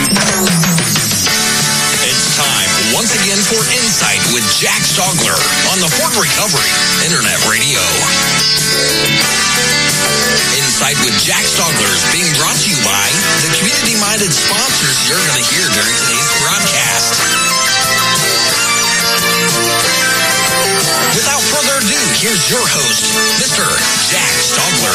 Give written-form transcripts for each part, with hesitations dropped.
It's time once again for Insight with Jack Stogler on the Fort Recovery Internet Radio. Insight with Jack Stogler is being brought to you by the community-minded sponsors you're going to hear during today's broadcast. Without further ado, here's your host, Mr. Jack Stogler.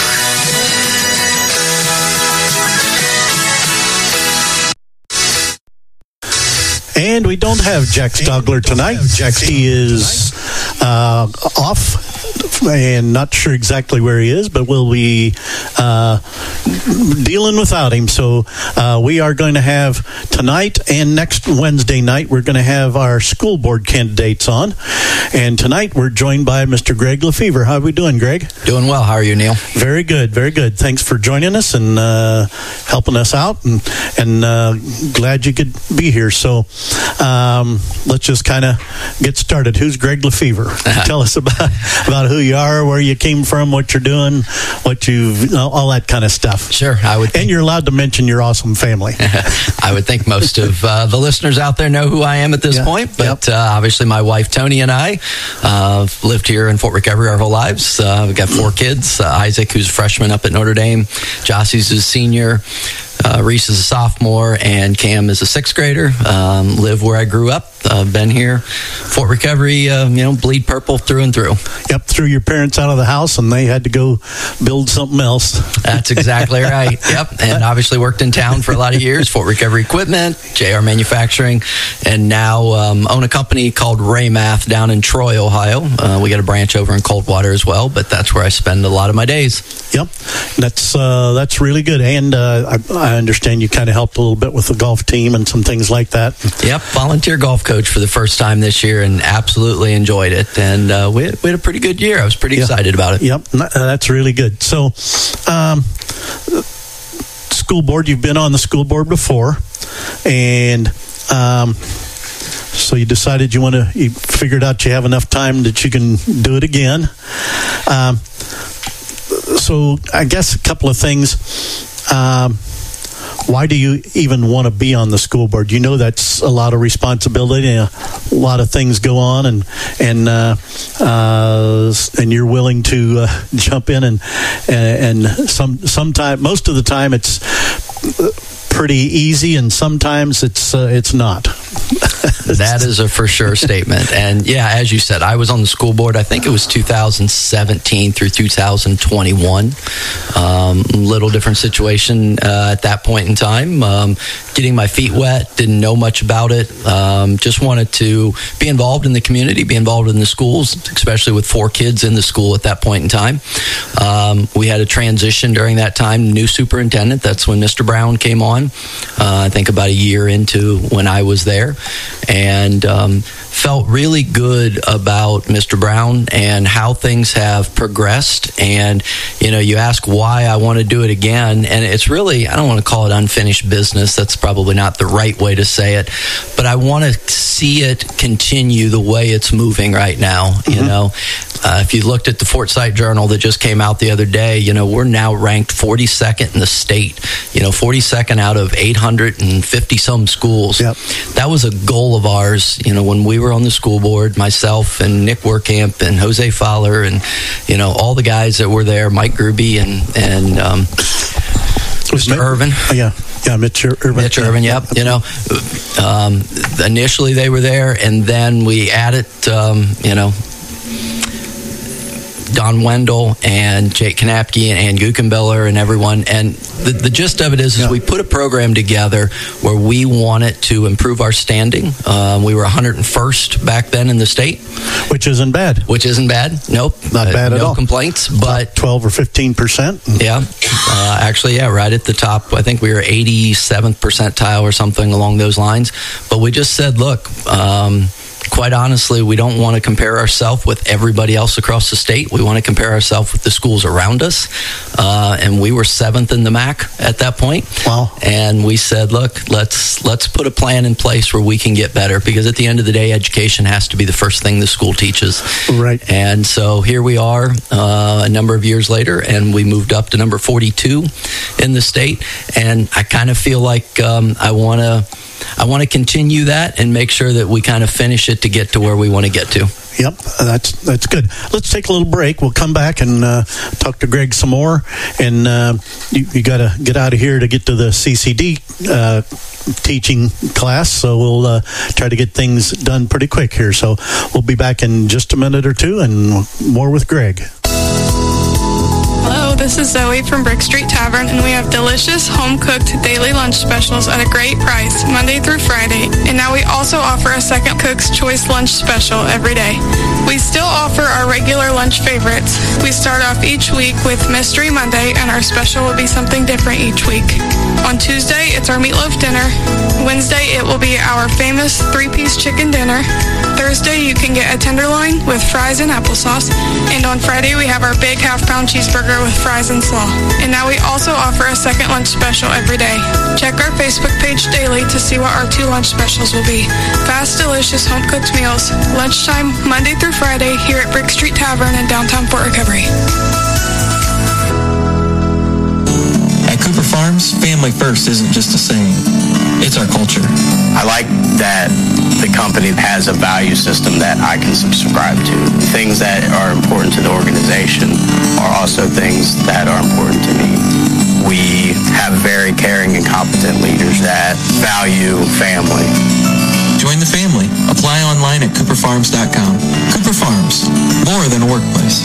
And we don't have Jack Stogler tonight. He is off and not sure exactly where he is, but we'll be dealing without him. So we are going to have tonight and next Wednesday night, we're going to have our school board candidates on. And tonight we're joined by Mr. Greg Lefevre. How are we doing, Greg? Doing well. How are you, Neil? Very good, very good. Thanks for joining us and helping us out, and glad you could be here. So let's just kind of get started. Who's Greg Lefevre? Tell us about who you are, where you came from, what you're doing, all that kind of stuff. Sure, I would. And you're allowed to mention your awesome family. I would think most of the listeners out there know who I am at this point, but obviously my wife Tony and I lived here in Fort Recovery our whole lives. We've got 4 kids. Isaac, who's a freshman up at Notre Dame, Jossie's a senior, Reese is a sophomore, and Cam is a 6th grader. Live where I grew up. Been here, Fort Recovery, bleed purple through and through. Yep, threw your parents out of the house and they had to go build something else. That's exactly right. Yep, and obviously worked in town for a lot of years, Fort Recovery Equipment, JR Manufacturing, and now own a company called Raymath down in Troy, Ohio. We got a branch over in Coldwater as well, but that's where I spend a lot of my days. Yep, that's really good. And I understand you kind of helped a little bit with the golf team and some things like that. Yep, volunteer golf coach for the first time this year and absolutely enjoyed it. And we had a pretty good year. I was pretty excited about it. Yep, that's really good. So, school board, you've been on the school board before, and so you decided you figured out you have enough time that you can do it again. So I guess a couple of things. Why do you even want to be on the school board? You know that's a lot of responsibility and a lot of things go on, and you're willing to jump in and sometimes, most of the time, it's pretty easy, and sometimes it's not. That is a for sure statement. And yeah, as you said, I was on the school board, I think it was 2017 through 2021. Little different situation at that point in time. Getting my feet wet, didn't know much about it. Just wanted to be involved in the community, be involved in the schools, especially with 4 kids in the school at that point in time. We had a transition during that time, new superintendent. That's when Mr. Brown came on, I think about a year into when I was there. And felt really good about Mr. Brown and how things have progressed. And, you ask why I want to do it again. And it's really, I don't want to call it unfinished business. That's probably not the right way to say it. But I want to see it continue the way it's moving right now. Mm-hmm. If you looked at the Fort Sight Journal that just came out the other day, we're now ranked 42nd in the state, 42nd out of 850 some schools. Yep. That was a goal of ours, when we were on the school board, myself and Nick Werkamp and Jose Fowler and, all the guys that were there, Mike Gruby and Mr. Irvin. Yeah, Mitch Irvin. Mitch Irvin, yep. Initially they were there, and then we added, Don Wendell and Jake Knapke and Ann Guckenbiller and everyone. And the gist of it is we put a program together where we wanted to improve our standing. We were 101st back then in the state. Which isn't bad. Nope. Not bad at all. No complaints. But 12 or 15%. Yeah. Actually, right at the top. I think we were 87th percentile or something along those lines. But we just said, look, quite honestly, we don't want to compare ourselves with everybody else across the state. We want to compare ourselves with the schools around us. And we were 7th in the MAC at that point. Wow. And we said, look, let's put a plan in place where we can get better, because at the end of the day, education has to be the first thing the school teaches. Right. And so here we are a number of years later, and we moved up to number 42 in the state. And I kind of feel like I want to continue that and make sure that we kind of finish it to get to where we want to get to. Yep, that's good. Let's take a little break. We'll come back and talk to Greg some more. And you got to get out of here to get to the CCD teaching class. So we'll try to get things done pretty quick here. So we'll be back in just a minute or two and more with Greg. Hello, this is Zoe from Brick Street Tavern, and we have delicious home-cooked daily lunch specials at a great price, Monday through Friday. And now we also offer a Second Cook's Choice lunch special every day. We still offer our regular lunch favorites. We start off each week with Mystery Monday, and our special will be something different each week. On Tuesday, it's our meatloaf dinner. Wednesday, it will be our famous 3-piece chicken dinner. Thursday, you can get a tenderloin with fries and applesauce. And on Friday, we have our big half-pound cheeseburger with fries and slaw. And now we also offer a second lunch special every day. Check our Facebook page daily to see what our 2 lunch specials will be. Fast, delicious, home-cooked meals. Lunchtime, Monday through Friday, here at Brick Street Tavern in downtown Fort Recovery. At Cooper Farms, family first isn't just a saying. It's our culture. I like that the company has a value system that I can subscribe to. Things that are important to the organization are also things that are important to me. We have very caring and competent leaders that value family. Join the family. Apply online at cooperfarms.com. Cooper Farms, more than a workplace.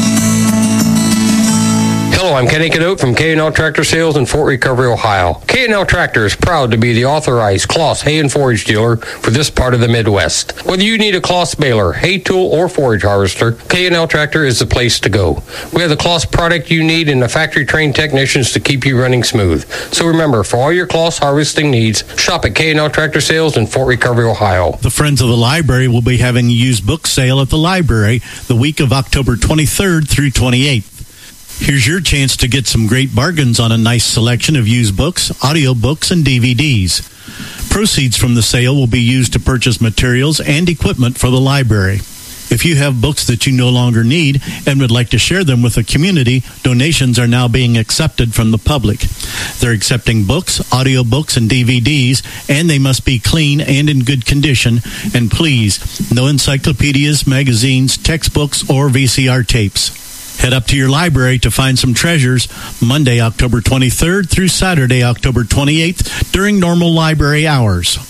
Hello, I'm Kenny Cadote from K&L Tractor Sales in Fort Recovery, Ohio. K&L Tractor is proud to be the authorized Kloss hay and forage dealer for this part of the Midwest. Whether you need a Kloss baler, hay tool, or forage harvester, K&L Tractor is the place to go. We have the Kloss product you need and the factory-trained technicians to keep you running smooth. So remember, for all your Kloss harvesting needs, shop at K&L Tractor Sales in Fort Recovery, Ohio. The Friends of the Library will be having a used book sale at the library the week of October 23rd through 28th. Here's your chance to get some great bargains on a nice selection of used books, audiobooks, and DVDs. Proceeds from the sale will be used to purchase materials and equipment for the library. If you have books that you no longer need and would like to share them with the community, donations are now being accepted from the public. They're accepting books, audiobooks, and DVDs, and they must be clean and in good condition. And please, no encyclopedias, magazines, textbooks, or VCR tapes. Head up to your library to find some treasures Monday, October 23rd through Saturday, October 28th during normal library hours.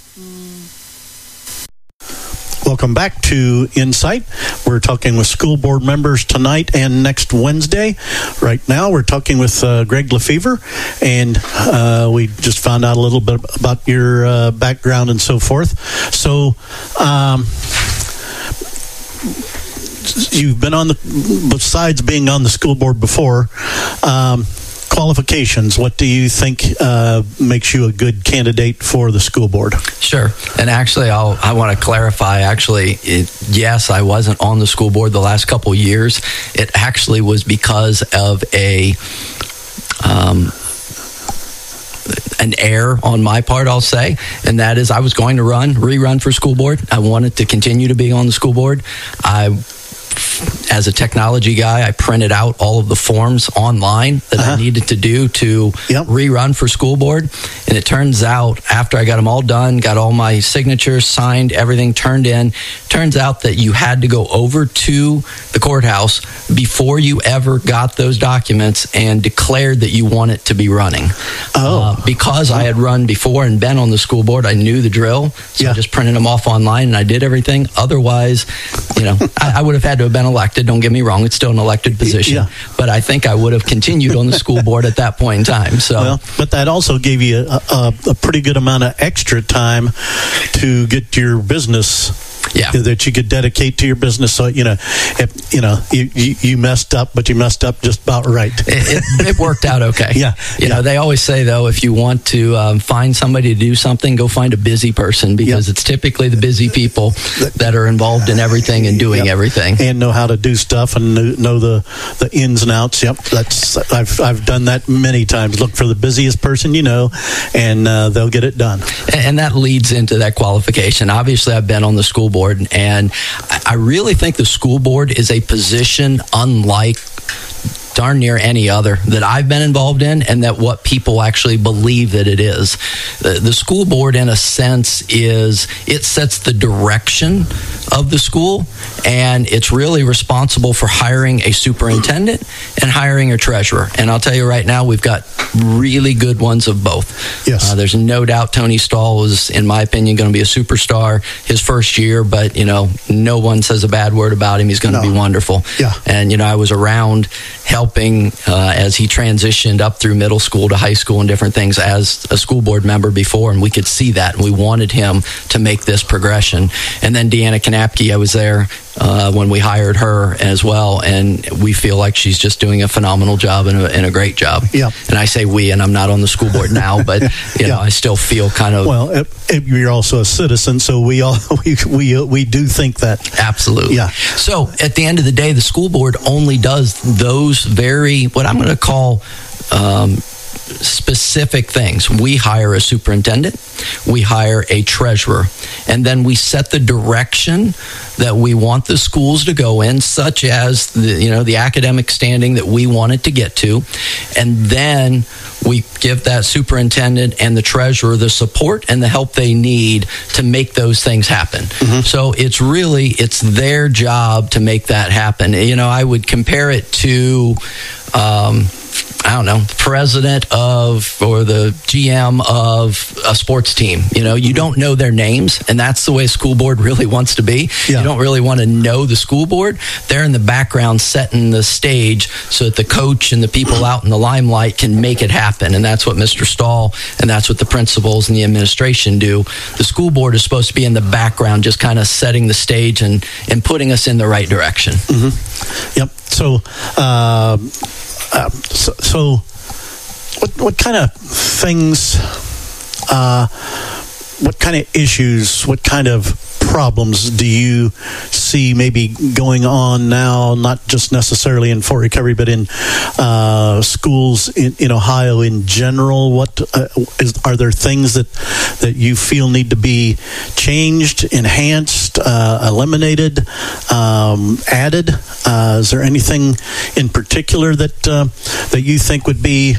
Welcome back to Insight. We're talking with school board members tonight and next Wednesday. Right now, we're talking with Greg Lefevre, and we just found out a little bit about your background and so forth. So, you've been on besides being on the school board before, qualifications, what do you think makes you a good candidate for the school board? Sure. And actually, I want to clarify, yes, I wasn't on the school board the last couple years. It actually was because of an error on my part, I'll say, and that is I was going to rerun for school board. I wanted to continue to be on the school board. As a technology guy, I printed out all of the forms online that I needed to do to rerun for school board. And it turns out, after I got them all done, got all my signatures signed, everything turned in, turns out that you had to go over to the courthouse before you ever got those documents and declared that you want it to be running. Because I had run before and been on the school board, I knew the drill. So I just printed them off online and I did everything. Otherwise, I would have had to have been elected. Don't get me wrong, it's still an elected position. But I think I would have continued on the school board at that point in time. So, but that also gave you a pretty good amount of extra time to get your business that you could dedicate to your business. So if you messed up, but you messed up just about right. It worked out okay. You know, they always say though, if you want to find somebody to do something, go find a busy person, because it's typically the busy people that are involved in everything and doing everything and know how to do stuff and know the ins and outs. I've done that many times. Look for the busiest person and they'll get it done. And that leads into that qualification. Obviously, I've been on the school board, and I really think the school board is a position unlike darn near any other that I've been involved in, and that what people actually believe that it is. The school board, in a sense, it sets the direction of the school, and it's really responsible for hiring a superintendent and hiring a treasurer. And I'll tell you right now, we've got really good ones of both. Yes. There's no doubt Tony Stahl is, in my opinion, going to be a superstar his first year, but no one says a bad word about him. He's going to be wonderful. Yeah. And I was around helping as he transitioned up through middle school to high school and different things as a school board member before, and we could see that, and we wanted him to make this progression. And then Deanna Kanapke, I was there when we hired her as well, and we feel like she's just doing a phenomenal job and a great job. Yeah. And I say we, and I'm not on the school board now, but I still feel kind of... Well, you're also a citizen, so we do think that. Absolutely. Yeah. So at the end of the day, the school board only does those what I'm going to call specific things. We hire a superintendent, we hire a treasurer, and then we set the direction that we want the schools to go in, such as the academic standing that we want it to get to, and then we give that superintendent and the treasurer the support and the help they need to make those things happen. Mm-hmm. So it's their job to make that happen. I would compare it to president or the GM of a sports team. You don't know their names, and that's the way a school board really wants to be. Yeah. You don't really want to know the school board. They're in the background setting the stage so that the coach and the people out in the limelight can make it happen. And that's what Mr. Stahl and that's what the principals and the administration do. The school board is supposed to be in the background, just kind of setting the stage and putting us in the right direction. Mm-hmm. Yep. So, what kind of things, what kind of issues, what kind of problems do you see maybe going on now, not just necessarily in Fort Recovery, but in schools in Ohio in general? Are there things that you feel need to be changed, enhanced, eliminated, added? Is there anything in particular that you think would be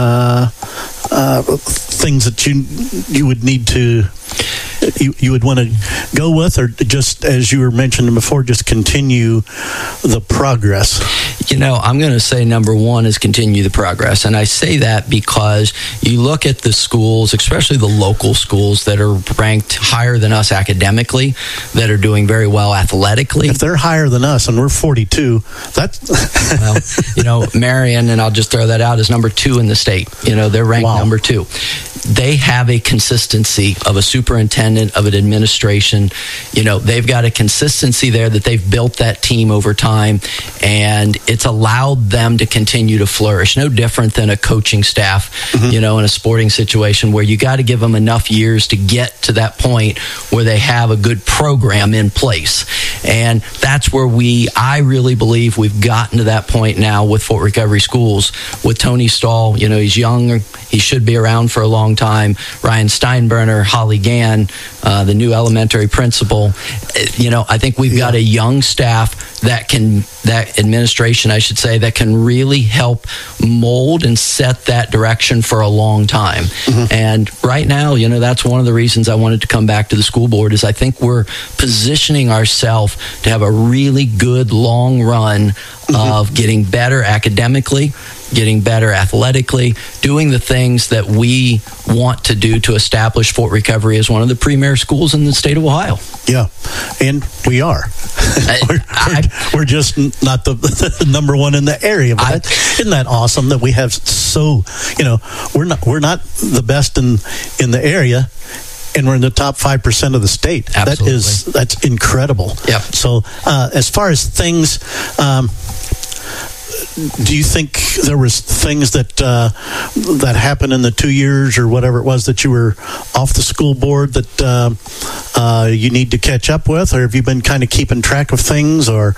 things that you would need to you would want to go with, or just, as you were mentioning before, just continue the progress? I'm going to say number one is continue the progress. And I say that because you look at the schools, especially the local schools that are ranked higher than us academically, that are doing very well athletically. If they're higher than us and we're 42, that's... Marion, and I'll just throw that out, is number 2 in the state. They're ranked number 2. They have a consistency of a superintendent, of an administration. They've got a consistency there that they've built that team over time, and it's allowed them to continue to flourish. No different than a coaching staff, mm-hmm. In a sporting situation where you got to give them enough years to get to that point where they have a good program in place. And that's where I really believe we've gotten to that point now with Fort Recovery Schools. With Tony Stahl, he's young, he should be around for a long time. Ryan Steinbrenner, Holly Gann, the new elementary principal. I think we've got a young staff that administration, I should say, that can really help mold and set that direction for a long time. Mm-hmm. And right now, that's one of the reasons I wanted to come back to the school board, is I think we're positioning ourselves to have a really good long run mm-hmm. of getting better academically, getting better athletically, doing the things that we want to do to establish Fort Recovery as one of the premier schools in the state of Ohio. Yeah, and we are. We're just not the number one in the area. But isn't that awesome that we have we're not the best in the area, and we're in the top 5% of the state. Absolutely. That's incredible. Yep. So as far as things, do you think there was things that happened in the 2 years or whatever it was that you were off the school board that you need to catch up with, or have you been kind of keeping track of things? Or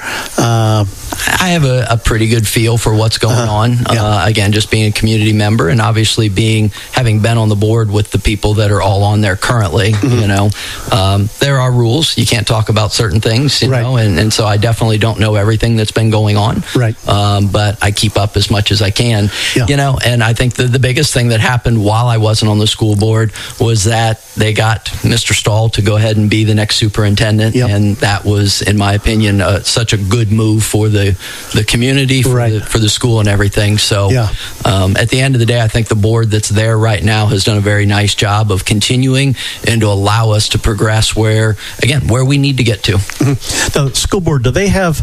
I have a pretty good feel for what's going on. Again, just being a community member, and obviously having been on the board with the people that are all on there currently. You know, there are rules. You can't talk about certain things. You know, and so I definitely don't know everything that's been going on. Right. But I keep up as much as I can. Yeah. You know, and I think the biggest thing that happened while I wasn't on the school board was that they got Mr. Stahl to go ahead and be the next superintendent, and that was, in my opinion, such a good move for the community, for the school and everything. So at the end of the day, I think the board that's there right now has done a very nice job of continuing and to allow us to progress where we need to get to. The school board, do they have,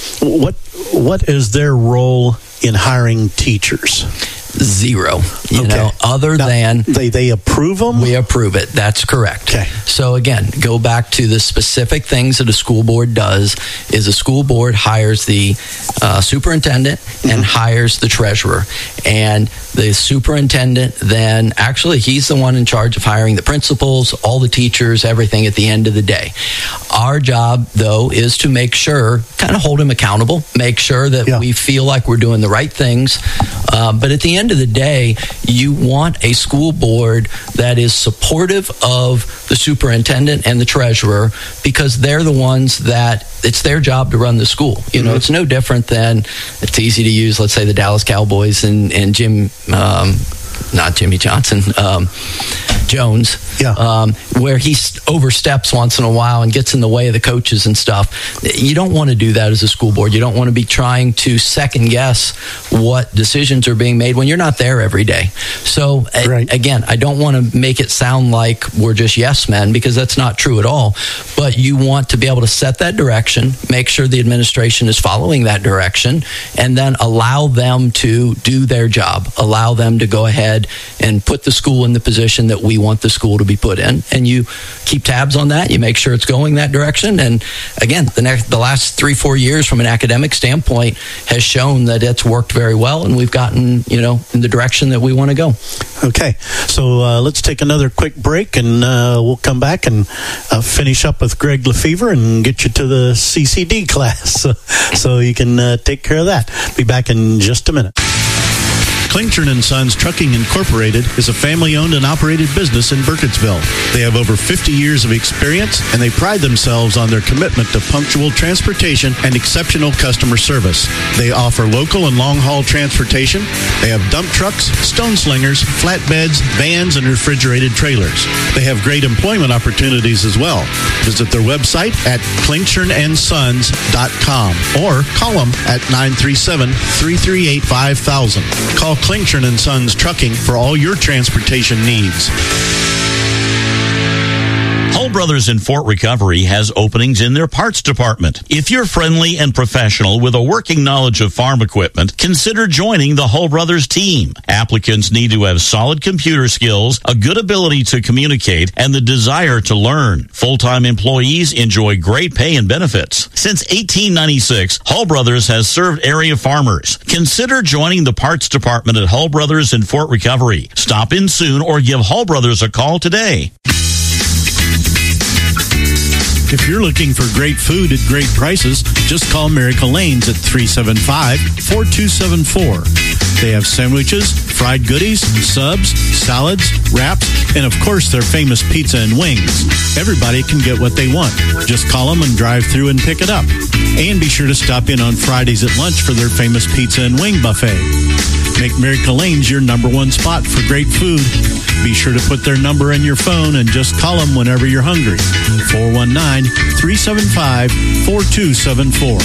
what is their role in hiring teachers? Zero. You know, other than they approve them? We approve it. That's correct. Okay. So again, go back to the specific things that a school board does is a school board hires the superintendent and hires the treasurer. And the superintendent then, actually, he's the one in charge of hiring the principals, all the teachers, everything at the end of the day. Our job, though, is to make sure, kind of hold him accountable, make sure that we feel like we're doing the right things. But at the end of the day, you want a school board that is supportive of the superintendent and the treasurer, because they're the ones that it's their job to run the school. You know, it's no different than, it's easy to use, let's say the Dallas Cowboys and not Jimmy Johnson, Jones, where he oversteps once in a while and gets in the way of the coaches and stuff. You don't want to do that as a school board. You don't want to be trying to second guess what decisions are being made when you're not there every day. So again, I don't want to make it sound like we're just yes men, because that's not true at all. But you want to be able to set that direction, make sure the administration is following that direction, and then allow them to do their job, allow them to go ahead and put the school in the position that we want the school to be put in. And you keep tabs on that. You make sure it's going that direction. And again, the last 3-4 years from an academic standpoint has shown that it's worked very well, and we've gotten, in the direction that we want to go. Okay. So let's take another quick break, and we'll come back and finish up with Greg Lefevre and get you to the CCD class so you can take care of that. Be back in just a minute. Klingtron & Sons Trucking Incorporated is a family-owned and operated business in Burkittsville. They have over 50 years of experience, and they pride themselves on their commitment to punctual transportation and exceptional customer service. They offer local and long-haul transportation. They have dump trucks, stone slingers, flatbeds, vans, and refrigerated trailers. They have great employment opportunities as well. Visit their website at klingtronandsons.com or call them at 937-338-5000. Call Klingtron & Sons Trucking for all your transportation needs. Hull Brothers in Fort Recovery has openings in their parts department. If you're friendly and professional with a working knowledge of farm equipment, consider joining the Hull Brothers team. Applicants need to have solid computer skills, a good ability to communicate, and the desire to learn. Full-time employees enjoy great pay and benefits. Since 1896, Hull Brothers has served area farmers. Consider joining the parts department at Hull Brothers in Fort Recovery. Stop in soon or give Hull Brothers a call today. If you're looking for great food at great prices, just call Miracle Lanes at 375-4274. They have sandwiches, fried goodies, subs, salads, wraps, and of course their famous pizza and wings. Everybody can get what they want. Just call them and drive through and pick it up. And be sure to stop in on Fridays at lunch for their famous pizza and wing buffet. Make Miracle Lanes your number one spot for great food. Be sure to put their number in your phone and just call them whenever you're hungry. 419-375-4274.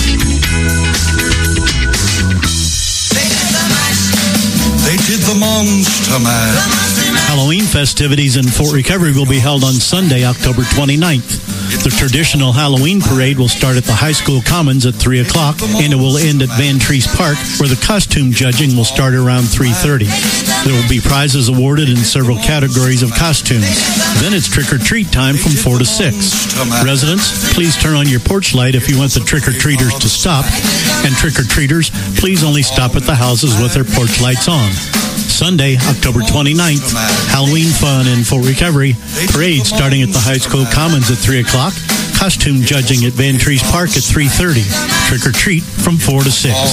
They did the Monster Mash. Halloween festivities in Fort Recovery will be held on Sunday, October 29th. The traditional Halloween parade will start at the high school commons at 3 o'clock, and it will end at Van Treese Park, where the costume judging will start around 3:30. There will be prizes awarded in several categories of costumes. Then it's trick-or-treat time from 4 to 6. Residents, please turn on your porch light if you want the trick-or-treaters to stop, and trick-or-treaters, please only stop at the houses with their porch lights on. Sunday, October 29th, Halloween fun in Fort Recovery. Parade starting at the high school commons at 3 o'clock. Costume judging at Van Treese Park at 3:30. Trick-or-treat from 4 to 6.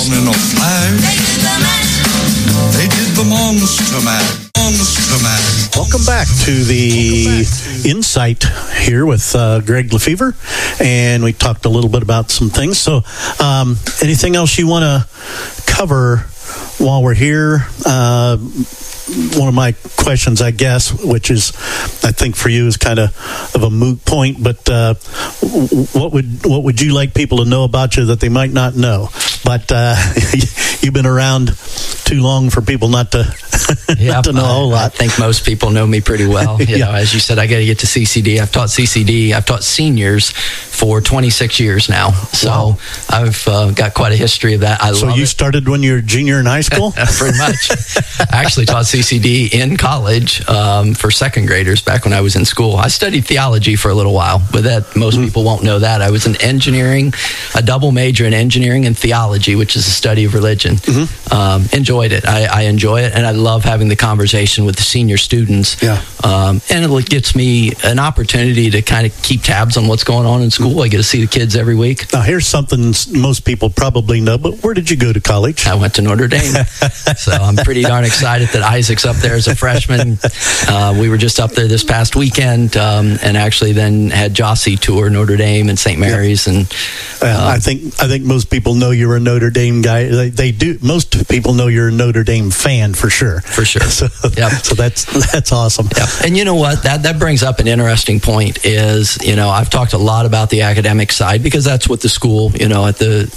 They did the Monster Man. Welcome back to the Insight here with Greg Lefevre, and we talked a little bit about some things. So anything else you want to cover while we're here? One of my questions, I guess, which is, I think for you is kind of a moot point, but what would you like people to know about you that they might not know? But you've been around too long for people not to to know a whole lot. I think most people know me pretty well. You know, as you said, I got to get to CCD. I've taught CCD. I've taught seniors for 26 years now. So I've got quite a history of that. So you started when you were a junior in high school? Pretty much. I actually taught CCD in college for second graders back when I was in school. I studied theology for a little while, but that most people won't know that. I was in engineering, a double major in engineering and theology, which is the study of religion. Enjoyed it. I enjoy it, and I love having the conversation with the senior students. And it gets me an opportunity to kind of keep tabs on what's going on in school. I get to see the kids every week. Now, here's something most people probably know, but where did you go to college? I went to Notre Dame. So I'm pretty darn excited that Isaac's up there as a freshman. We were just up there this past weekend, and actually then had Jossie tour Notre Dame and St. Mary's. And I think most people know you're a Notre Dame guy. They do. Most people know you're a Notre Dame fan for sure. For sure. So that's awesome. Yep. And you know what? That brings up an interesting point. Is, you know, I've talked a lot about the academic side because that's what the school, you know, at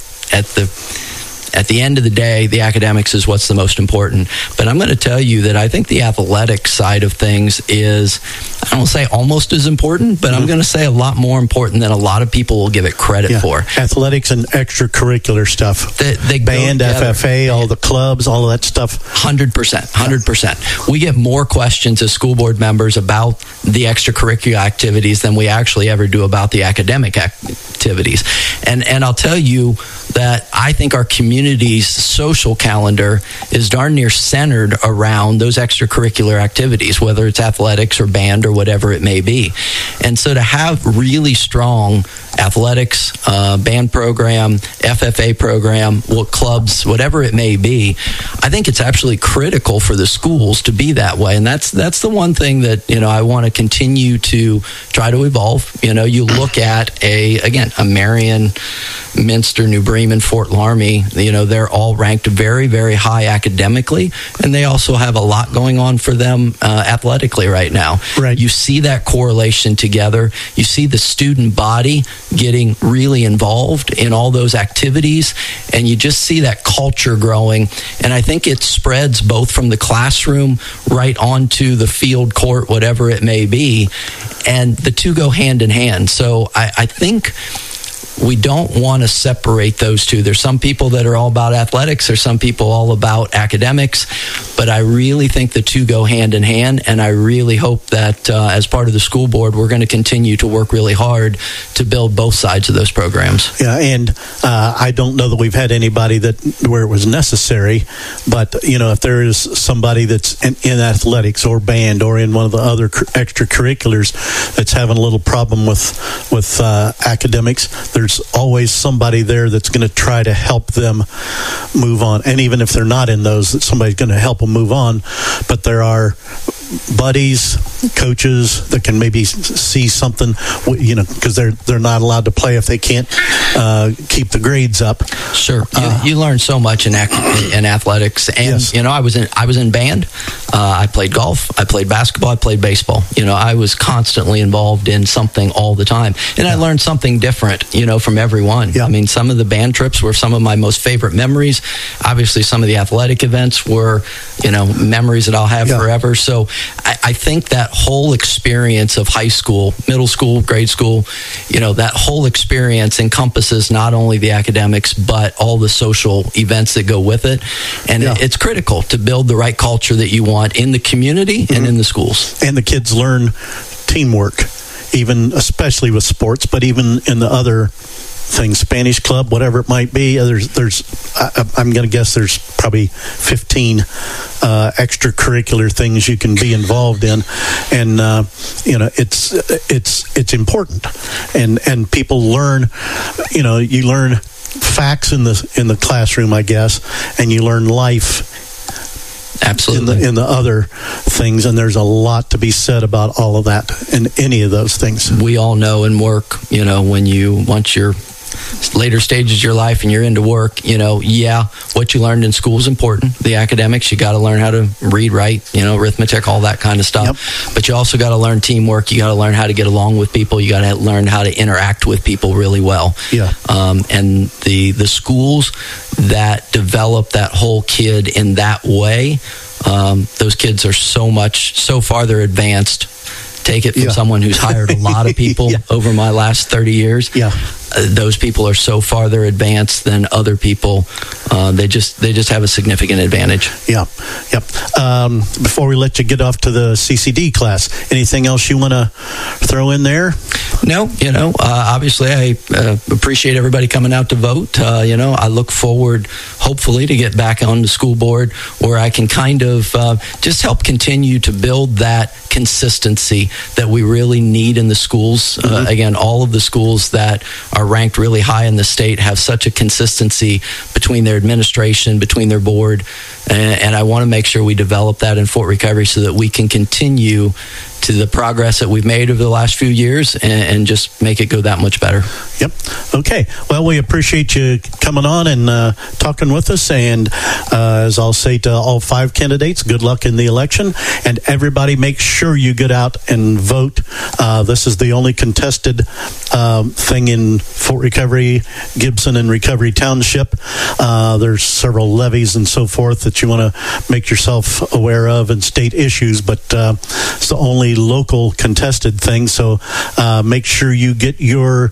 the end of the day, the academics is what's the most important. But I'm going to tell you that I think the athletic side of things is, I don't say almost as important, but I'm going to say a lot more important than a lot of people will give it credit for. Athletics and extracurricular stuff. They Band, FFA, all the clubs, all of that stuff. 100%. We get more questions as school board members about the extracurricular activities than we actually ever do about the academic activities. And I'll tell you that I think our community's social calendar is darn near centered around those extracurricular activities, whether it's athletics or band or whatever it may be. And so to have really strong athletics, band program, FFA program, clubs, whatever it may be, I think it's actually critical for the schools to be that way. And that's the one thing that, you know, I want to continue to try to evolve. You know, you look at a Marion, Minster, New Bremen, Fort Laramie, you know, they're all ranked very, very high academically, and they also have a lot going on for them athletically right now. Right. You see that correlation together. You see the student body getting really involved in all those activities, and you just see that culture growing. And I think it spreads both from the classroom right onto the field, court, whatever it may be, and the two go hand in hand. So I think we don't want to separate those two. There's some people that are all about athletics. There's some people all about academics. But I really think the two go hand in hand. And I really hope that as part of the school board, we're going to continue to work really hard to build both sides of those programs. Yeah, and I don't know that we've had anybody where it was necessary. But, you know, if there is somebody that's in athletics or band or in one of the other extracurriculars that's having a little problem with academics, there's always somebody there that's going to try to help them move on. And even if they're not in those, that somebody's going to help them move on. But there are buddies, coaches that can maybe see something, you know, because they're not allowed to play if they can't keep the grades up. Sure, you learn so much in athletics, and you know, I was in band. I played golf, I played basketball, I played baseball. You know, I was constantly involved in something all the time, and I learned something different, you know, from everyone. I mean, some of the band trips were some of my most favorite memories. Obviously, some of the athletic events were, you know, memories that I'll have forever. So I think that whole experience of high school, middle school, grade school, that whole experience encompasses not only the academics, but all the social events that go with it. And it's critical to build the right culture that you want in the community and in the schools. And the kids learn teamwork, even especially with sports, but even in the other things, Spanish club, whatever it might be. I'm going to guess there's probably 15 extracurricular things you can be involved in, and it's important, and people learn. You learn facts in the classroom, I guess, and you learn life. Absolutely. In the other things, and there's a lot to be said about all of that in any of those things. We all know in work, once you're later stages of your life and you're into work, what you learned in school is important. The academics, you got to learn how to read, write, arithmetic, all that kind of stuff. Yep. But you also got to learn teamwork. You got to learn how to get along with people. You got to learn how to interact with people really well. Yeah. And the schools that develop that whole kid in that way, those kids are so farther advanced. Take it from someone who's hired a lot of people over my last 30 years. Yeah. Those people are so farther advanced than other people. They just have a significant advantage. Yeah. Yep. Before we let you get off to the CCD class, anything else you want to throw in there? No. Obviously, I appreciate everybody coming out to vote. I look forward, hopefully, to get back on the school board where I can kind of just help continue to build that consistency that we really need in the schools. Again, all of the schools that are ranked really high in the state have such a consistency between their administration, between their board, and I want to make sure we develop that in Fort Recovery so that we can continue to the progress that we've made over the last few years and just make it go that much better. Yep. Okay. Well, we appreciate you coming on and talking with us. And as I'll say to all 5 candidates, good luck in the election. And everybody, make sure you get out and vote. This is the only contested thing in Fort Recovery, Gibson, and Recovery Township. There's several levies and so forth that you want to make yourself aware of and state issues, but it's the only local contested thing. So make sure you get your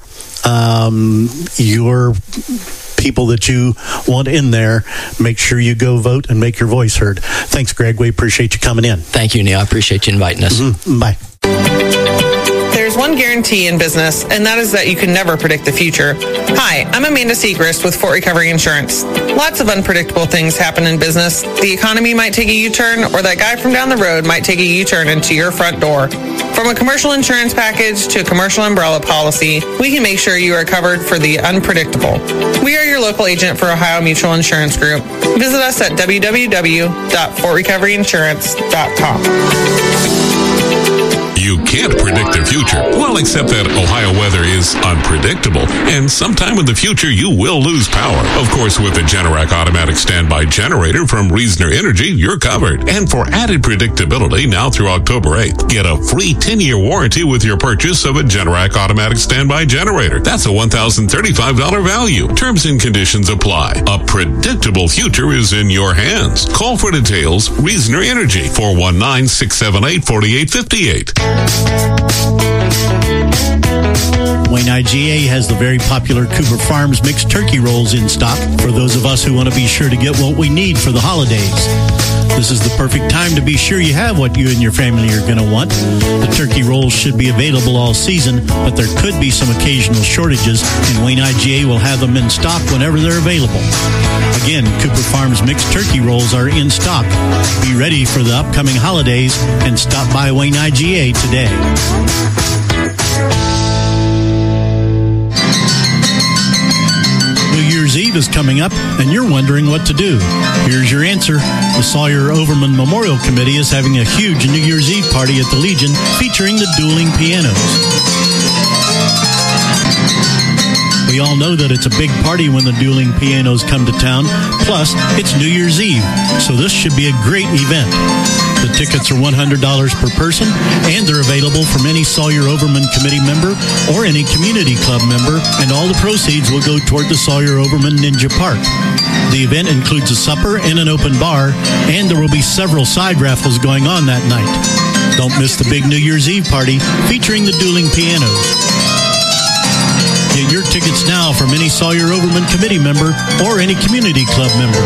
people that you want in there. Make sure you go vote and make your voice heard. Thanks, Greg. We appreciate you coming in. Thank you, Neil. I appreciate you inviting us. Bye. There's one guarantee in business, and that is that you can never predict the future. Hi, I'm Amanda Segrist with Fort Recovery Insurance. Lots of unpredictable things happen in business. The economy might take a U-turn, or that guy from down the road might take a U-turn into your front door. From a commercial insurance package to a commercial umbrella policy, we can make sure you are covered for the unpredictable. We are your local agent for Ohio Mutual Insurance Group. Visit us at www.fortrecoveryinsurance.com. You can't predict the future. Well, except that Ohio weather is unpredictable, and sometime in the future you will lose power. Of course, with the Generac automatic standby generator from Reasoner Energy, you're covered. And for added predictability, now through October 8th, get a free 10-year warranty with your purchase of a Generac automatic standby generator. That's a $1,035 value. Terms and conditions apply. A predictable future is in your hands. Call for details. Reasoner Energy, 419-678-4858. Wayne IGA has the very popular Cooper Farms mixed turkey rolls in stock for those of us who want to be sure to get what we need for the holidays. This is the perfect time to be sure you have what you and your family are going to want. The turkey rolls should be available all season, but there could be some occasional shortages, and Wayne IGA will have them in stock whenever they're available. Again, Cooper Farms mixed turkey rolls are in stock. Be ready for the upcoming holidays and stop by Wayne IGA today. New Year's Eve is coming up, and you're wondering what to do. Here's your answer. The Sawyer Overman Memorial Committee is having a huge New Year's Eve party at the Legion featuring the dueling pianos. We all know that it's a big party when the dueling pianos come to town. Plus, it's New Year's Eve, so this should be a great event. The tickets are $100 per person, and they're available from any Sawyer-Overman Committee member or any community club member, and all the proceeds will go toward the Sawyer-Overman Ninja Park. The event includes a supper and an open bar, and there will be several side raffles going on that night. Don't miss the big New Year's Eve party featuring the dueling pianos. Get your tickets now from any Sawyer-Overman Committee member or any community club member.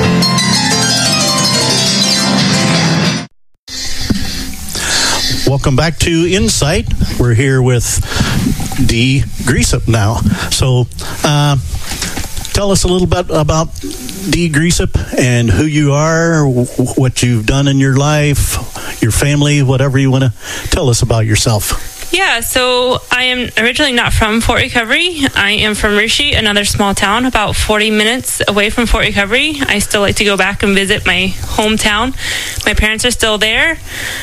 Welcome back to Insight. We're here with Dee Griesop now. So tell us a little bit about Dee Griesop and who you are, what you've done in your life, your family, whatever you want to tell us about yourself. Yeah, so I am originally not from Fort Recovery. I am from Russia, another small town about 40 minutes away from Fort Recovery. I still like to go back and visit my hometown. My parents are still there.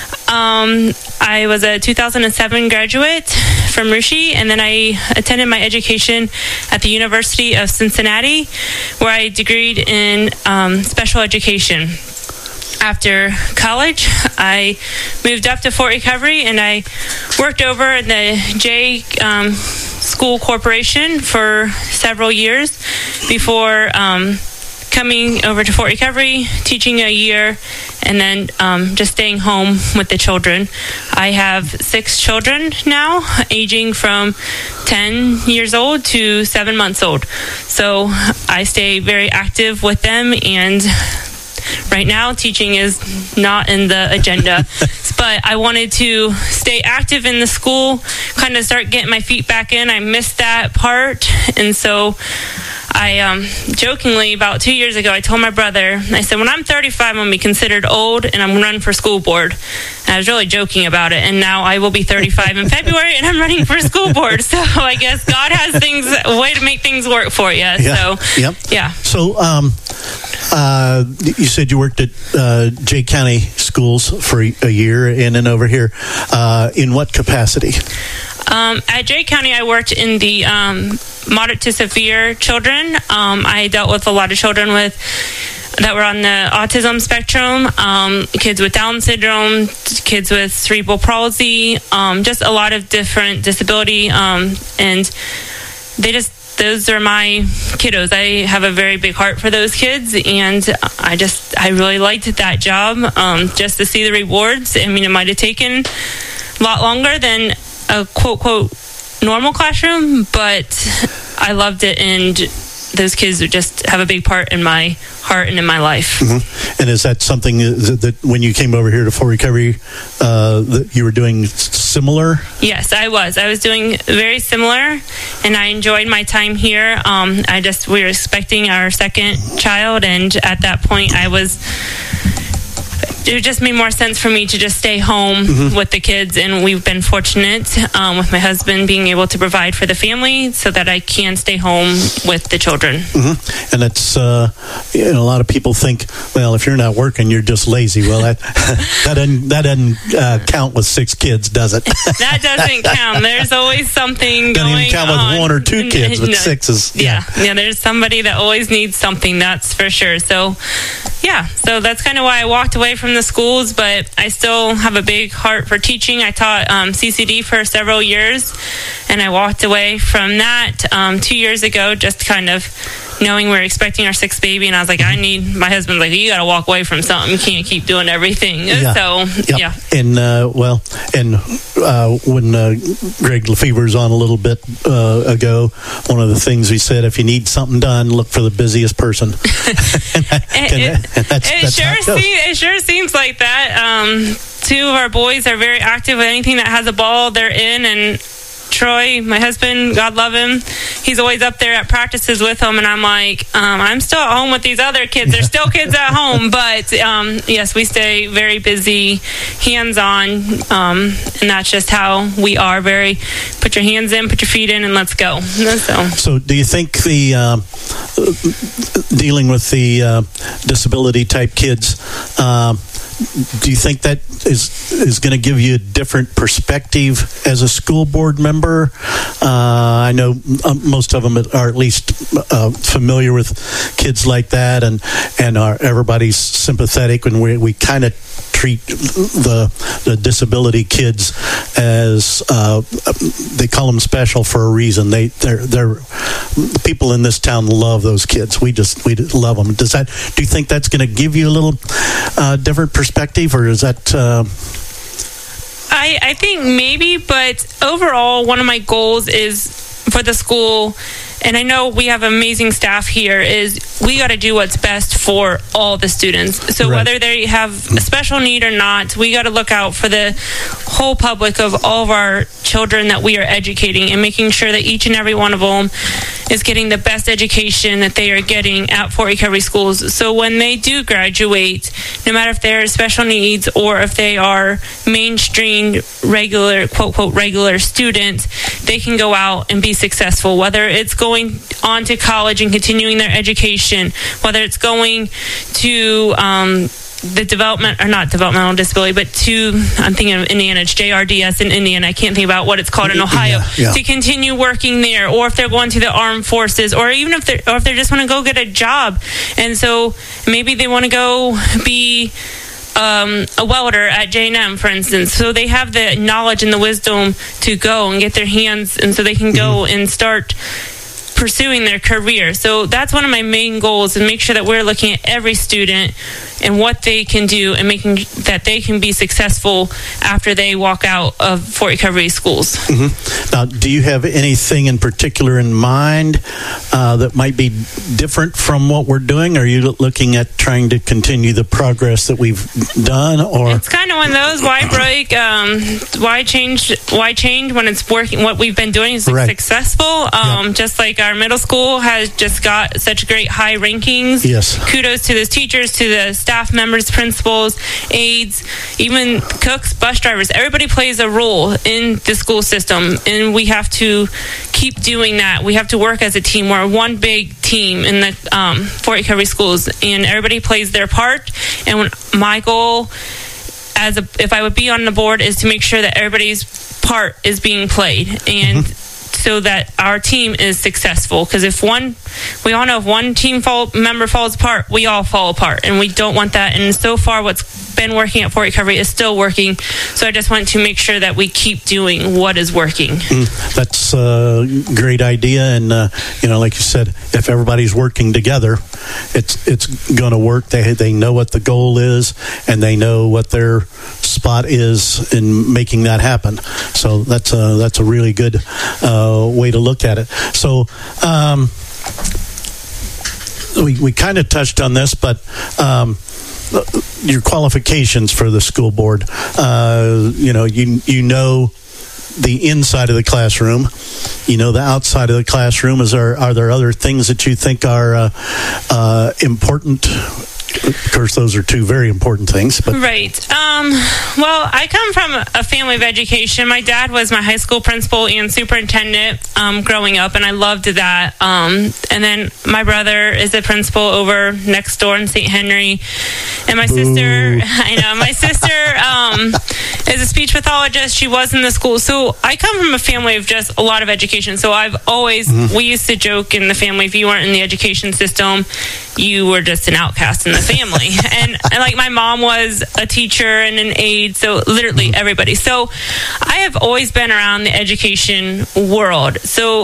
I was a 2007 graduate from Russia, and then I attended my education at the University of Cincinnati, where I degreed in special education. After college, I moved up to Fort Recovery, and I worked over in the J School Corporation for several years before coming over to Fort Recovery, teaching a year, and then just staying home with the children. I have 6 children now, aging from 10 years old to 7 months old. So I stay very active with them, and right now, teaching is not in the agenda, but I wanted to stay active in the school, kind of start getting my feet back in. I missed that part, and so I jokingly, about 2 years ago, I told my brother, I said, when I'm 35, I'm going to be considered old, and I'm going to run for school board. And I was really joking about it, and now I will be 35 in February, and I'm running for school board. So I guess God has a way to make things work for you. Yeah. So, yep. Yeah. So, you said you worked at Jay County Schools for a year, and then over here, in what capacity? At Jay County, I worked in the moderate to severe children. I dealt with a lot of children that were on the autism spectrum, kids with Down syndrome, kids with cerebral palsy, just a lot of different disability, and those are my kiddos. I have a very big heart for those kids, and I really liked that job. Just to see the rewards. I mean, it might have taken a lot longer than a quote normal classroom, but I loved it, and those kids would just have a big part in my heart and in my life. Mm-hmm. And is that something that when you came over here to Fort Recovery, that you were doing similar? Yes, I was doing very similar, and I enjoyed my time here. We were expecting our second child, and at that point it just made more sense for me to just stay home with the kids, and we've been fortunate with my husband being able to provide for the family so that I can stay home with the children. Mm-hmm. And that's a lot of people think, well, if you're not working, you're just lazy. Well, that doesn't count with 6 kids, does it? That doesn't count. There's always something doesn't going even count on. with 1 or 2 kids. With 6 is yeah. There's somebody that always needs something. That's for sure. So. Yeah, so that's kind of why I walked away from the schools, but I still have a big heart for teaching. I taught CCD for several years, and I walked away from that 2 years ago, just kind of knowing we were expecting our 6th baby, and I was like, my husband's like, you got to walk away from something. You can't keep doing everything. Yeah. So, yeah. And, when Greg Lefevre was on a little bit ago, one of the things we said, if you need something done, look for the busiest person. It sure seems like that. 2 of our boys are very active with anything that has a ball, they're in, and Troy, my husband, God love him, he's always up there at practices with them, and I'm like, I'm still at home with these other kids. There's still kids at home, but yes, we stay very busy, hands-on, and that's just how we are. Very, put your hands in, put your feet in, and let's go. So do you think the dealing with the disability-type kids, do you think that is going to give you a different perspective as a school board member? I know most of them are at least familiar with kids like that, and everybody's sympathetic, and we kind of treat the disability kids as they call them special for a reason. They're people in this town love those kids. We love them. Do you think that's going to give you a little different perspective, or is that? I think maybe, but overall, one of my goals is for the school, and I know we have amazing staff here, is we got to do what's best for all the students. So whether they have a special need or not, we got to look out for the whole public of all of our children that we are educating, and making sure that each and every one of them is getting the best education that they are getting at Fort Recovery schools. So when they do graduate, no matter if they're special needs or if they are mainstream regular, quote, quote, regular students, they can go out and be successful, whether it's going on to college and continuing their education, whether it's going to the not developmental disability, but I'm thinking of Indiana, it's JRDS in Indiana. I can't think about what it's called in Ohio. To continue working there, or if they're going to the armed forces, or even if they just want to go get a job, and so maybe they want to go be a welder at J&M, for instance. So they have the knowledge and the wisdom to go and get their hands, and so they can go and start pursuing their career. So that's one of my main goals, and make sure that we're looking at every student and what they can do, and making that they can be successful after they walk out of Fort Recovery schools. Now, do you have anything in particular in mind that might be different from what we're doing? Are you looking at trying to continue the progress that we've done, or it's kind of one of those, why break, why change when it's working? What we've been doing is successful. Just like our middle school has just got such great high rankings. Yes. Kudos to the teachers, to the staff members, principals, aides, even cooks, bus drivers. Everybody plays a role in the school system, and we have to keep doing that. We have to work as a team. We're one big team in the Fort Recovery schools, and everybody plays their part. And my goal, if I would be on the board, is to make sure that everybody's part is being played, and so that our team is successful. Because we all know if one team member falls apart, we all fall apart, and we don't want that. And so far, what's been working at Fort Recovery is still working. So I just want to make sure that we keep doing what is working. That's a great idea, and like you said, if everybody's working together, it's going to work. They know what the goal is, and they know what their spot is in making that happen. So that's a really good way to look at it. So we kind of touched on this, but your qualifications for the school board, you know the inside of the classroom, the outside of the classroom. Are there other things that you think are important? Of course, those are two very important things. But right. Well, I come from a family of education. My dad was my high school principal and superintendent growing up, and I loved that. And then my brother is a principal over next door in St. Henry. And my sister, my sister is a speech pathologist. She was in the school. So I come from a family of just a lot of education. So I've always, we used to joke in the family, if you weren't in the education system, you were just an outcast in the family. and like my mom was a teacher and an aide, so literally everybody. So I have always been around the education world.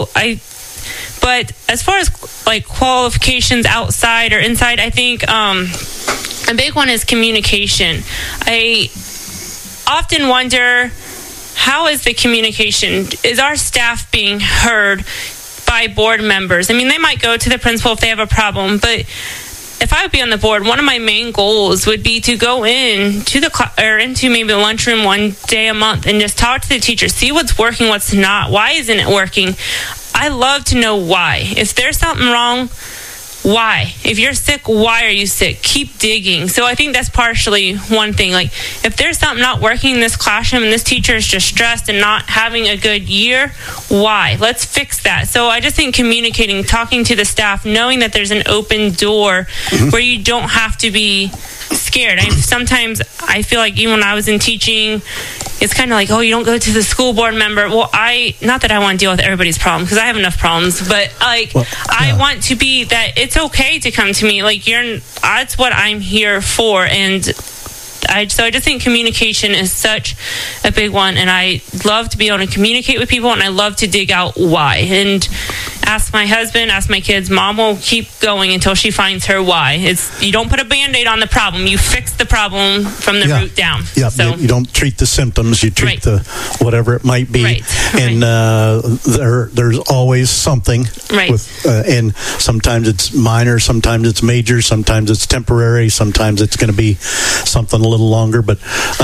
But as far as like qualifications outside or inside, I think a big one is communication. I often wonder, how is the communication? Is our staff being heard by board members? I mean, they might go to the principal if they have a problem, but if I would be on the board, one of my main goals would be to go into maybe the lunchroom one day a month and just talk to the teachers, see what's working, what's not, why isn't it working. I love to know why. If there's something wrong, why? If you're sick, why are you sick? Keep digging. So I think that's partially one thing. Like, if there's something not working in this classroom and this teacher is just stressed and not having a good year, why? Let's fix that. So I just think communicating, talking to the staff, knowing that there's an open door where you don't have to be scared. Sometimes I feel like even when I was in teaching, it's kind of like, oh, you don't go to the school board member. Well, not that I want to deal with everybody's problems, because I have enough problems, but I want to be that it's okay to come to me. Like, that's what I'm here for, and I just think communication is such a big one, and I love to be able to communicate with people, and I love to dig out why. And ask my husband, ask my kids. Mom will keep going until she finds her why. You don't put a Band-Aid on the problem. You fix the problem from the root down. Yeah, so, you don't treat the symptoms. You treat the whatever it might be. Right. And there's always something. Right. And sometimes it's minor, sometimes it's major, sometimes it's temporary, sometimes it's going to be something a little longer. But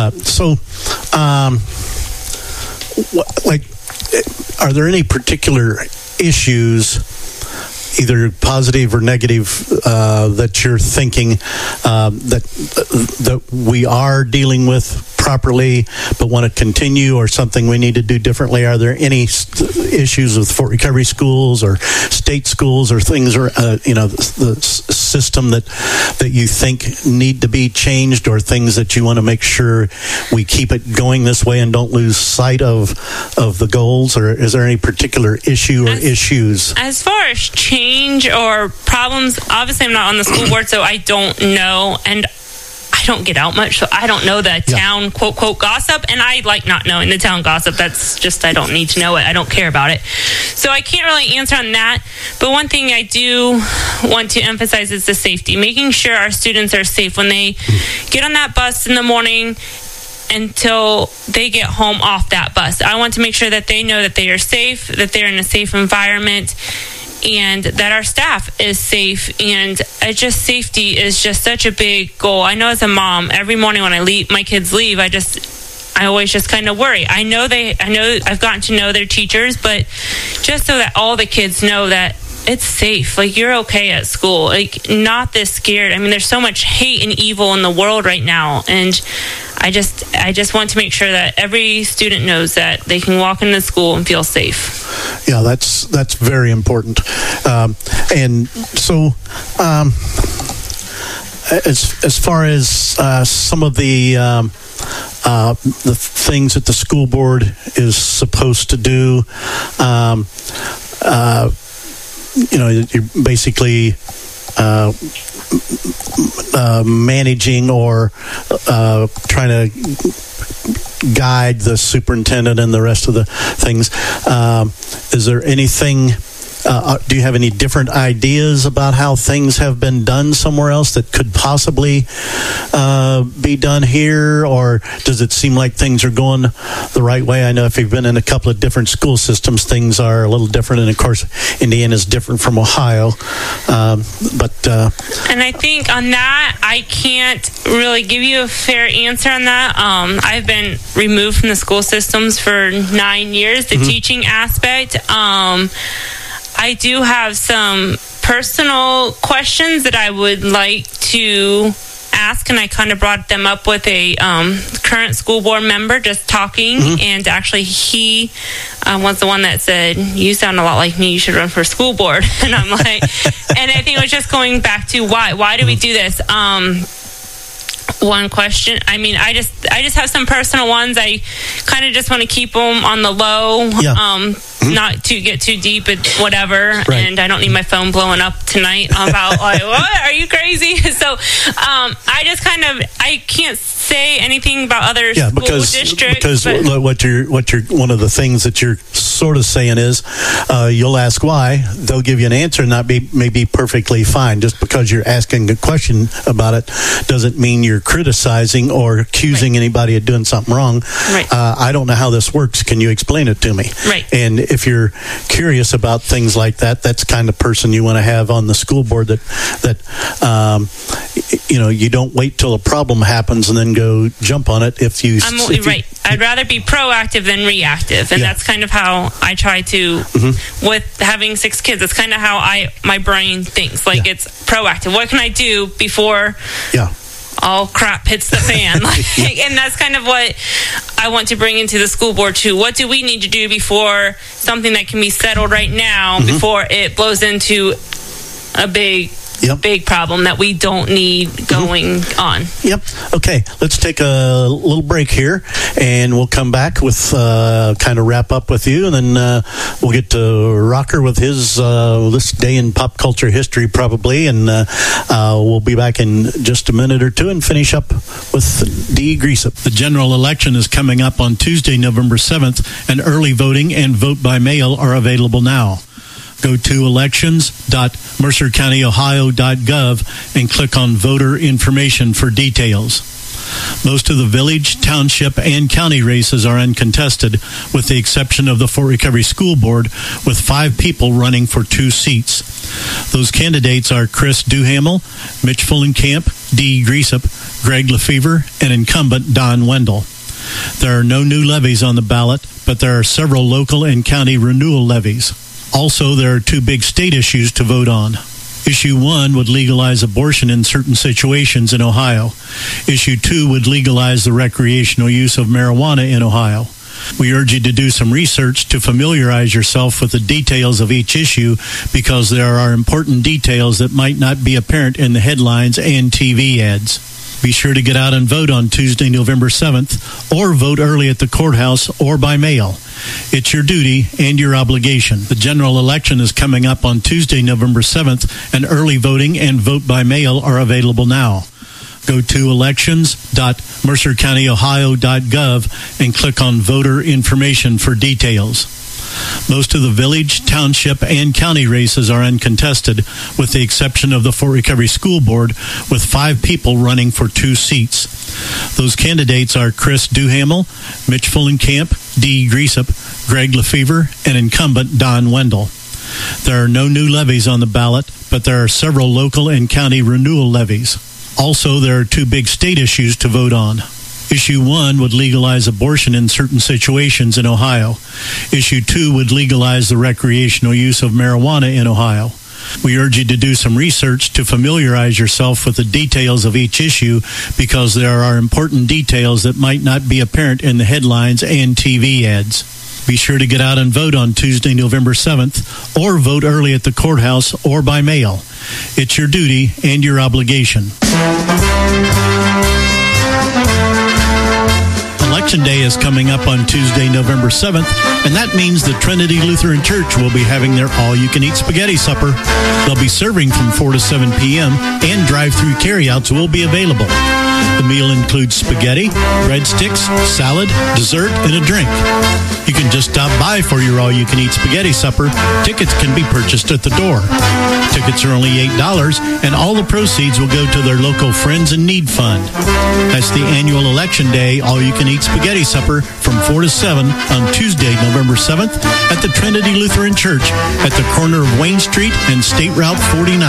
are there any particular issues, either positive or negative, that you're thinking that we are dealing with properly but want to continue, or something we need to do differently? Are there any issues with Fort Recovery schools or state schools, or things, or the system that you think need to be changed, or things that you want to make sure we keep it going this way and don't lose sight of the goals? Or is there any particular issue or issues? As far as change or problems, obviously I'm not on the school board, so I don't know, and I don't get out much, so I don't know the town quote gossip, and I like not knowing the town gossip. That's just, I don't need to know it. I don't care about it. So I can't really answer on that. But one thing I do want to emphasize is the safety, making sure our students are safe when they get on that bus in the morning until they get home off that bus. I want to make sure that they know that they are safe, that they're in a safe environment, and that our staff is safe. And safety is just such a big goal. I know as a mom, every morning when my kids leave, I always just kind of worry. I know I've gotten to know their teachers, but just so that all the kids know that it's safe, like you're okay at school, like not this scared. I mean, there's so much hate and evil in the world right now, and I just want to make sure that every student knows that they can walk into school and feel safe. Yeah, that's very important. And so, as far as some of the things that the school board is supposed to do, you're basically managing or trying to guide the superintendent and the rest of the things. Is there anything, do you have any different ideas about how things have been done somewhere else that could possibly be done here? Or does it seem like things are going the right way? I know if you've been in a couple of different school systems, things are a little different. And of course, Indiana is different from Ohio. And I think on that, I can't really give you a fair answer on that. I've been removed from the school systems for 9 years, the teaching aspect. I do have some personal questions that I would like to ask, and I kind of brought them up with a current school board member, just talking, and actually he was the one that said, you sound a lot like me, you should run for school board. And I'm like, and I think it was just going back to why do we do this? One question, I mean, I just have some personal ones. I kind of just want to keep them on the low, not to get too deep at whatever. Right. And I don't need my phone blowing up tonight about like, what, are you crazy? So I can't say anything about other school districts. Because what you're one of the things that you're sort of saying is, you'll ask why, they'll give you an answer, and that may be perfectly fine. Just because you're asking a question about it doesn't mean you're criticizing or accusing anybody of doing something wrong. Right. I don't know how this works. Can you explain it to me? Right. And if you're curious about things like that, that's the kind of person you want to have on the school board. That you don't wait till a problem happens and then go jump on it. I'd rather be proactive than reactive, and that's kind of how I try to. With having 6 kids, that's kind of how my brain thinks. Like it's proactive. What can I do before? All crap hits the fan. And that's kind of what I want to bring into the school board too. What do we need to do before something that can be settled right now, before it blows into a big big problem that we don't need going on. Yep. Okay, let's take a little break here, and we'll come back with kind of wrap up with you, and then we'll get to Rocker with his this day in pop culture history probably, and we'll be back in just a minute or two and finish up with Dee Greasup. The general election is coming up on Tuesday, November 7th, and early voting and vote by mail are available now. Go to elections.mercercountyohio.gov and click on voter information for details. Most of the village, township, and county races are uncontested, with the exception of the Fort Recovery School Board, with 5 people running for 2 seats. Those candidates are Chris Duhamel, Mitch Fullenkamp, Dee Greasup, Greg Lefevre, and incumbent Don Wendell. There are no new levies on the ballot, but there are several local and county renewal levies. Also, there are 2 big state issues to vote on. Issue 1 would legalize abortion in certain situations in Ohio. Issue 2 would legalize the recreational use of marijuana in Ohio. We urge you to do some research to familiarize yourself with the details of each issue, because there are important details that might not be apparent in the headlines and TV ads. Be sure to get out and vote on Tuesday, November 7th, or vote early at the courthouse or by mail. It's your duty and your obligation. The general election is coming up on Tuesday, November 7th, and early voting and vote by mail are available now. Go to elections.mercercountyohio.gov and click on voter information for details. Most of the village, township, and county races are uncontested, with the exception of the Fort Recovery School Board, with 5 people running for 2 seats. Those candidates are Chris Duhamel, Mitch Fullenkamp, Dee Greasup, Greg Lefevre, and incumbent Don Wendell. There are no new levies on the ballot, but there are several local and county renewal levies. Also, there are 2 big state issues to vote on. Issue 1 would legalize abortion in certain situations in Ohio. Issue 2 would legalize the recreational use of marijuana in Ohio. We urge you to do some research to familiarize yourself with the details of each issue, because there are important details that might not be apparent in the headlines and TV ads. Be sure to get out and vote on Tuesday, November 7th, or vote early at the courthouse or by mail. It's your duty and your obligation. Election Day is coming up on Tuesday, November 7th, and that means the Trinity Lutheran Church will be having their all-you-can-eat spaghetti supper. They'll be serving from 4 to 7 p.m., and drive-through carryouts will be available. The meal includes spaghetti, breadsticks, salad, dessert, and a drink. You can just stop by for your all-you-can-eat spaghetti supper. Tickets can be purchased at the door. Tickets are only $8, and all the proceeds will go to their local Friends in Need Fund. That's the annual Election Day all-you-can-eat spaghetti supper from 4 to 7 on Tuesday, November 7th at the Trinity Lutheran Church at the corner of Wayne Street and State Route 49.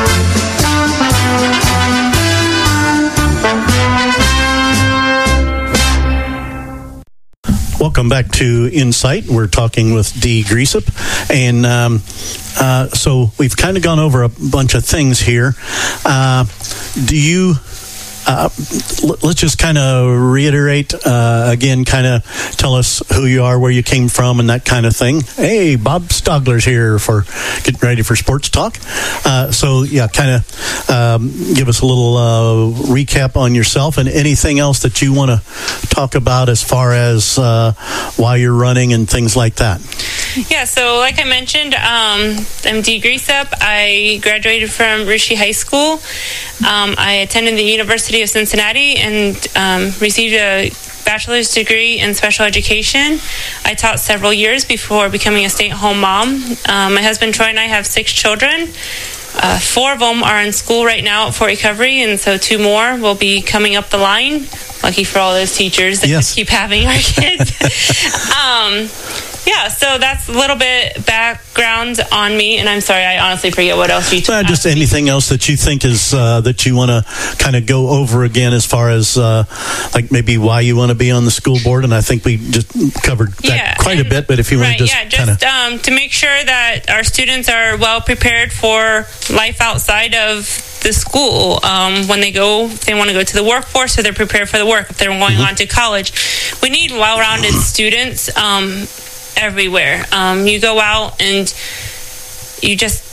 Welcome back to Insight. We're talking with Dee Greasup, and so we've kind of gone over a bunch of things here. Do you? Let's just kind of reiterate again, kind of tell us who you are, where you came from, and that kind of thing. Hey, Bob Stogler's here for getting ready for Sports Talk. So, yeah, kind of give us a little recap on yourself and anything else that you want to talk about as far as why you're running and things like that. Yeah, so like I mentioned, I'm Dee Greasup. I graduated from Rishi High School. I attended the University of Cincinnati and received a bachelor's degree in special education. I taught several years before becoming a stay-at-home mom. My husband Troy and I have 6 children. 4 of them are in school right now at Fort Recovery, and so 2 more will be coming up the line. Lucky for all those teachers that just keep having our kids. Yeah, so that's a little bit background on me, and I'm sorry, I honestly forget what else you told me. Just anything else that you think is that you want to kind of go over again as far as like maybe why you want to be on the school board, and I think we just covered that quite a bit, but if you want to just kind of... to make sure that our students are well prepared for life outside of the school when they go, if they want to go to the workforce, or they're prepared for the work, if they're going on to college. We need well-rounded students everywhere. You go out and you just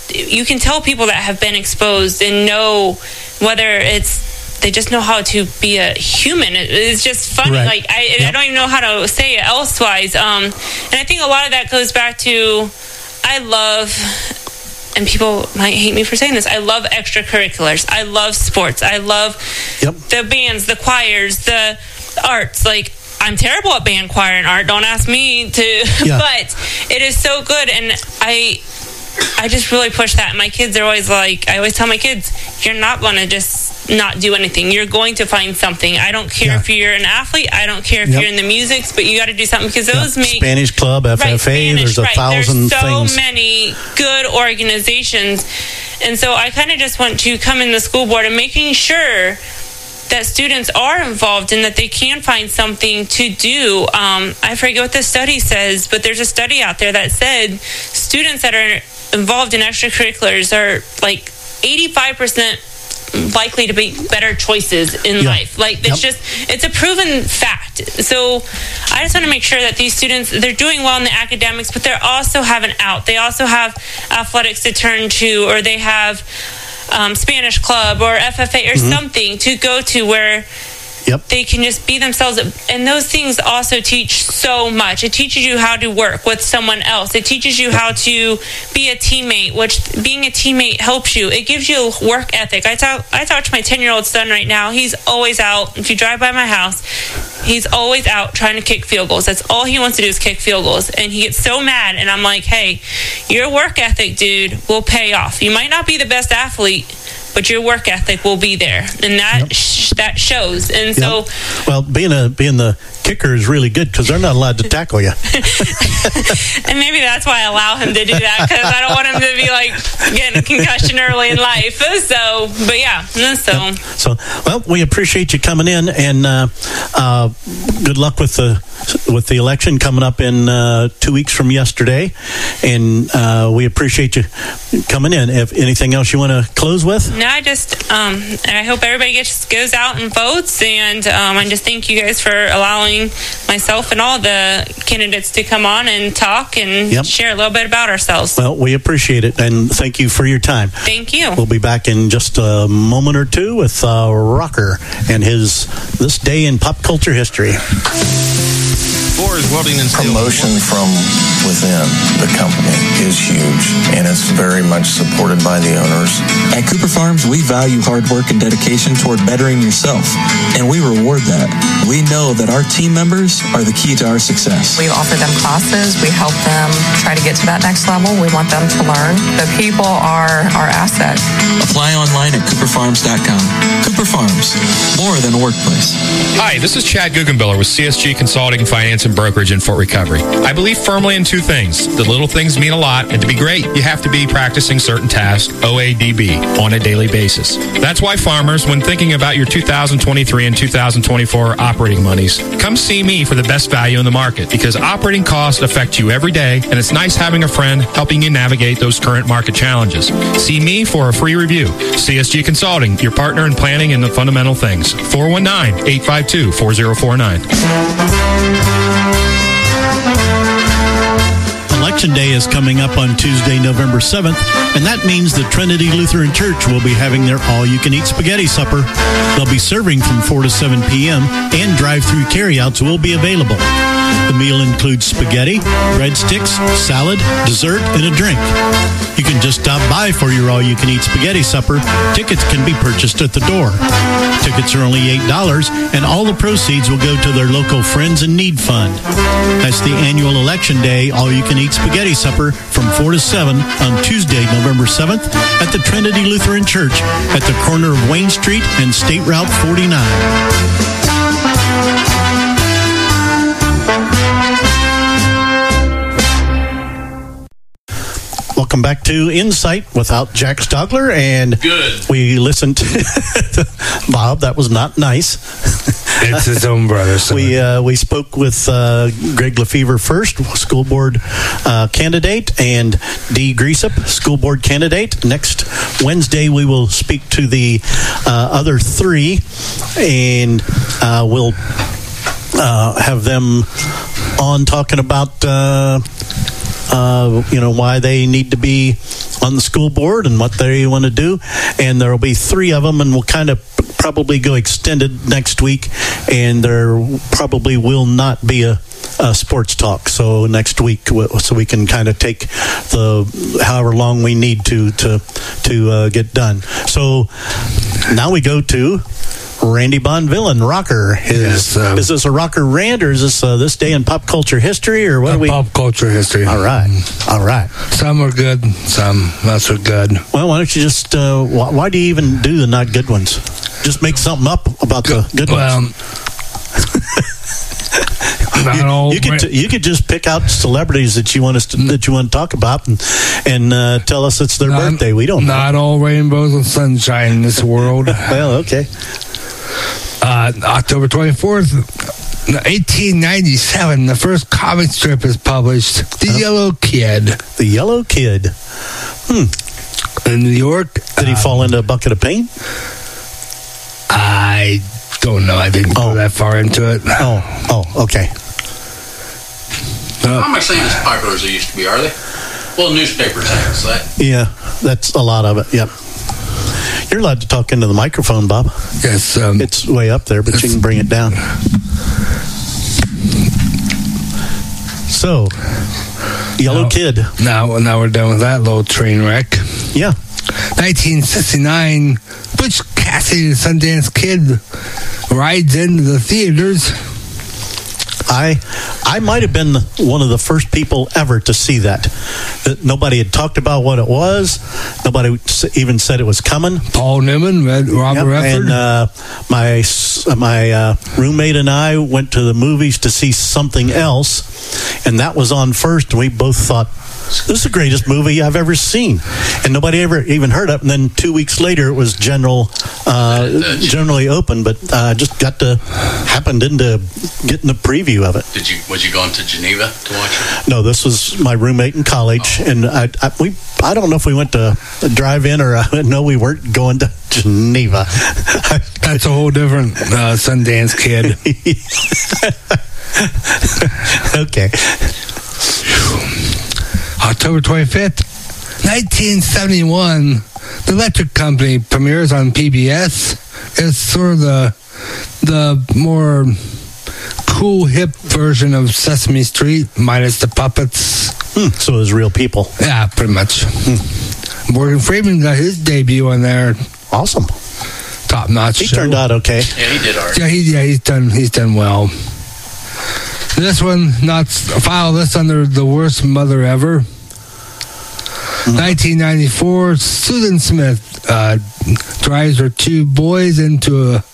you can tell people that have been exposed and know whether it's they just know how to be a human. It's just funny. Right. Like I don't even know how to say it elsewise. And I think a lot of that goes back to I love. And people might hate me for saying this. I love extracurriculars. I love sports. I love the bands, the choirs, the arts. Like, I'm terrible at band, choir, and art. Don't ask me to. But it is so good. And I just really push that. My kids are always like, I always tell my kids, you're not going to just not do anything. You're going to find something. I don't care if you're an athlete. I don't care if you're in the music, but you got to do something because those make Spanish Club, FFA. There's 1,000 There's things. so many good organizations, and so I kind of just want to come in the school board and making sure that students are involved and that they can find something to do. I forget what the study says, but there's a study out there that said students that are involved in extracurriculars are like 85% likely to be better choices in life. Like it's a proven fact. So I just want to make sure that these students, they're doing well in the academics, but they also have an out. They also have athletics to turn to, or they have Spanish Club or FFA or something to go to where they can just be themselves. And those things also teach so much. It teaches you how to work with someone else. It teaches you how to be a teammate, which being a teammate helps you. It gives you a work ethic. I talk to my 10-year-old son right now. He's always out. If you drive by my house, he's always out trying to kick field goals. That's all he wants to do is kick field goals. And he gets so mad. And I'm like, hey, your work ethic, dude, will pay off. You might not be the best athlete, but your work ethic will be there, and that shows. And so, well, being the kicker is really good because they're not allowed to tackle you. And maybe that's why I allow him to do that, because I don't want him to be like getting a concussion early in life. So, but so well, we appreciate you coming in, and good luck with the election coming up in 2 weeks from yesterday. And we appreciate you coming in. If anything else you want to close with? No, I hope everybody goes out and votes, and I just thank you guys for allowing myself and all the candidates to come on and talk and share a little bit about ourselves. Well, we appreciate it, and thank you for your time. Thank you. We'll be back in just a moment or two with Rocker and his This Day in Pop Culture History. Promotion from within the company is huge, and it's very much supported by the owners. At Cooper Farms, we value hard work and dedication toward bettering yourself, and we reward that. We know that our team members are the key to our success. We offer them classes. We help them try to get to that next level. We want them to learn. The people are our asset. Apply online at cooperfarms.com. Cooper Farms, more than a workplace. Hi, this is Chad Guggenbiller with CSG Consulting, Finance, and Brokerage in Fort Recovery. I believe firmly in two things. The little things mean a lot, and to be great, you have to be practicing certain tasks, OADB, on a daily basis. That's why farmers, when thinking about your 2023 and 2024 operating monies, come see me for the best value in the market, because operating costs affect you every day, and it's nice having a friend helping you navigate those current market challenges. See me for a free review. CSG Consulting, your partner in planning and the fundamental things. 419-852-4049. Election Day is coming up on Tuesday, November 7th, and that means the Trinity Lutheran Church will be having their all-you-can-eat spaghetti supper. They'll be serving from 4 to 7 p.m., and drive-through carryouts will be available. The meal includes spaghetti, breadsticks, salad, dessert, and a drink. You can just stop by for your all-you-can-eat spaghetti supper. Tickets can be purchased at the door. Tickets are only $8, and all the proceeds will go to their local Friends in Need Fund. That's the annual Election Day all-you-can-eat spaghetti supper from 4 to 7 on Tuesday, November 7th at the Trinity Lutheran Church at the corner of Wayne Street and State Route 49. Welcome back to Insight without Jack Stogler, and we listened to Bob. That was not nice. It's his own brother. We spoke with Greg Lefevre first, school board candidate, and Dee Griesop, school board candidate. Next Wednesday, we will speak to the other three, and we'll have them on talking about why they need to be on the school board and what they want to do. And there will be 3 of them, and we'll kind of probably go extended next week. And there probably will not be a sports talk. So next week, so we can kind of take the however long we need to get done. So now we go to Randy Bonvillain, rocker. Is this a rocker rant, or is this day in pop culture history, or what are we? Pop culture history. All right. Some are good, some not so good. Well, why don't you just? Why do you even do the not good ones? Just make something up about the good ones. You could just pick out celebrities that you want to talk about and tell us it's their birthday. We don't. Not all rainbows and sunshine in this world. Well, okay. October 24th, 1897, the first comic strip is published. The Yellow Kid. The Yellow Kid. In New York. Did he fall into a bucket of paint? I don't know. I didn't go that far into it. Oh, okay. Comics ain't as popular as they used to be, are they? Well, newspapers have that. Yeah, that's a lot of it. Yep. You're allowed to talk into the microphone, Bob. Yes. It's way up there, but you can bring it down. So, Yellow Kid. Now we're done with that little train wreck. Yeah. 1969, Butch Cassidy, the Sundance Kid, rides into the theaters. I might have been one of the first people ever to see that. Nobody had talked about what it was. Nobody even said it was coming. Paul Newman, Robert Redford. And my roommate and I went to the movies to see something else, and that was on first, and we both thought, this is the greatest movie I've ever seen. And nobody ever even heard of it. And then 2 weeks later, it was generally open, but just happened into getting the preview of it. Was you going to Geneva to watch it? No, this was my roommate in college, and I don't know if we went to a drive-in or no, we weren't going to Geneva. That's a whole different Sundance Kid. Okay. October 25th, 1971, The Electric Company premieres on PBS. It's sort of the more cool, hip version of Sesame Street, minus the puppets. So it was real people. Yeah, pretty much. Morgan Freeman got his debut on there. Awesome. Top notch. He turned out okay. Yeah, he did all right. Yeah, he's done well. This one, file this under the worst mother ever. 1994, Susan Smith drives her 2 boys into a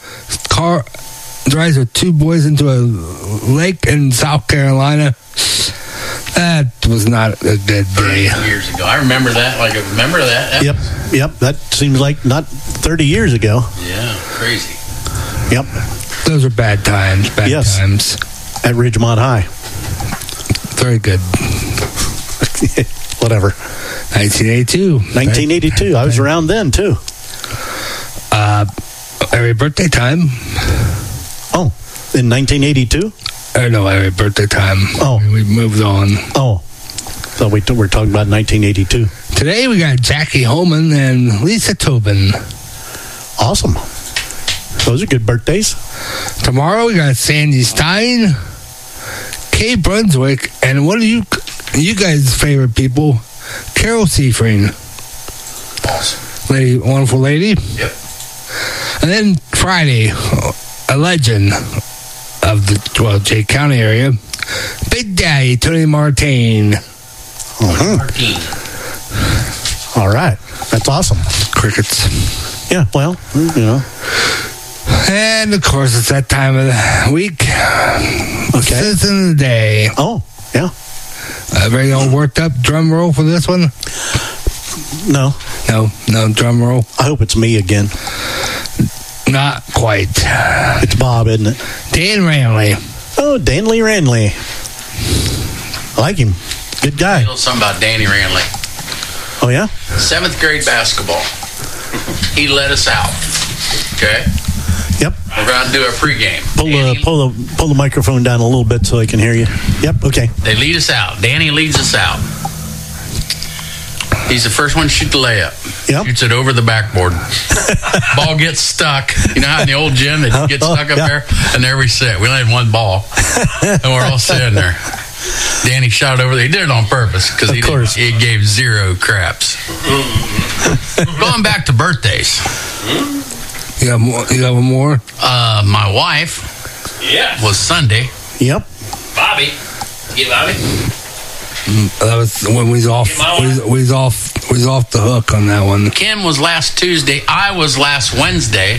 lake in South Carolina. That was not a good day. 30 years ago. I remember that. Yep. That seems like not 30 years ago. Yeah, crazy. Yep. Those are bad times. Times. At Ridgemont High. Very good. Whatever. 1982. I was around then, too. Every birthday time. Oh, in 1982? No, every birthday time. Oh. We moved on. Oh. So we're talking about 1982. Today we got Jackie Holman and Lisa Tobin. Awesome. Those are good birthdays. Tomorrow we got Sandy Stein, Kay Brunswick, and one of you guys' favorite people, Carol Seafring. Awesome. Wonderful lady. Yep. And then Friday, a legend of the Jay County area, Big Daddy Tony Martin. All right. That's awesome. Crickets. Yeah, well, And, of course, it's that time of the week. Okay. Citizen of the Day. Oh, yeah. Very all worked up drum roll for this one? No, drum roll. I hope it's me again. Not quite. It's Bob, isn't it? Dan Ranley. Oh, Danley Ranley. I like him. Good guy. A little something about Danny Ranley. Oh, yeah? 7th grade basketball. He let us out. Okay? Yep. We're going to do our pregame. Pull the microphone down a little bit so I can hear you. Yep, okay. They lead us out. Danny leads us out. He's the first one to shoot the layup. Yep. Shoots it over the backboard. Ball gets stuck. You know how in the old gym that you get stuck up there? And there we sit. We only had one ball. And we're all sitting there. Danny shot over there. He did it on purpose because he gave zero craps. Going back to birthdays. You got one more? My wife was Sunday. Yep. Bobby. Get Bobby. That was when we was off the hook on that one. Kim was last Tuesday. I was last Wednesday.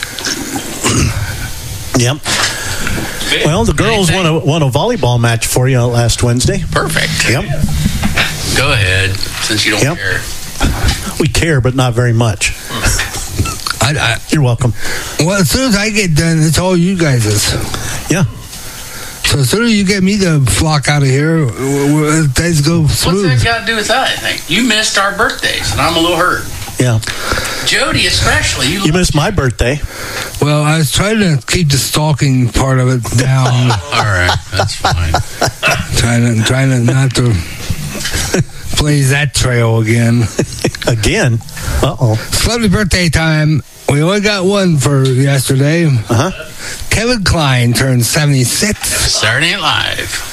Yep. Well, the girls won a volleyball match for you last Wednesday. Perfect. Yep. Go ahead, since you don't care. We care, but not very much. You're welcome. Well, as soon as I get done, it's all you guys'. Yeah. So as soon as you get me to flock out of here, things go smooth. What's that got to do with that? I think you missed our birthdays, and I'm a little hurt. Yeah. Jody, especially. You missed my birthday. Well, I was trying to keep the stalking part of it down. All right, that's fine. trying to not to blaze that trail again. Again? Uh-oh. Celebrity birthday time. We only got one for yesterday. Kevin Kline turned 76. Saturday Night Live.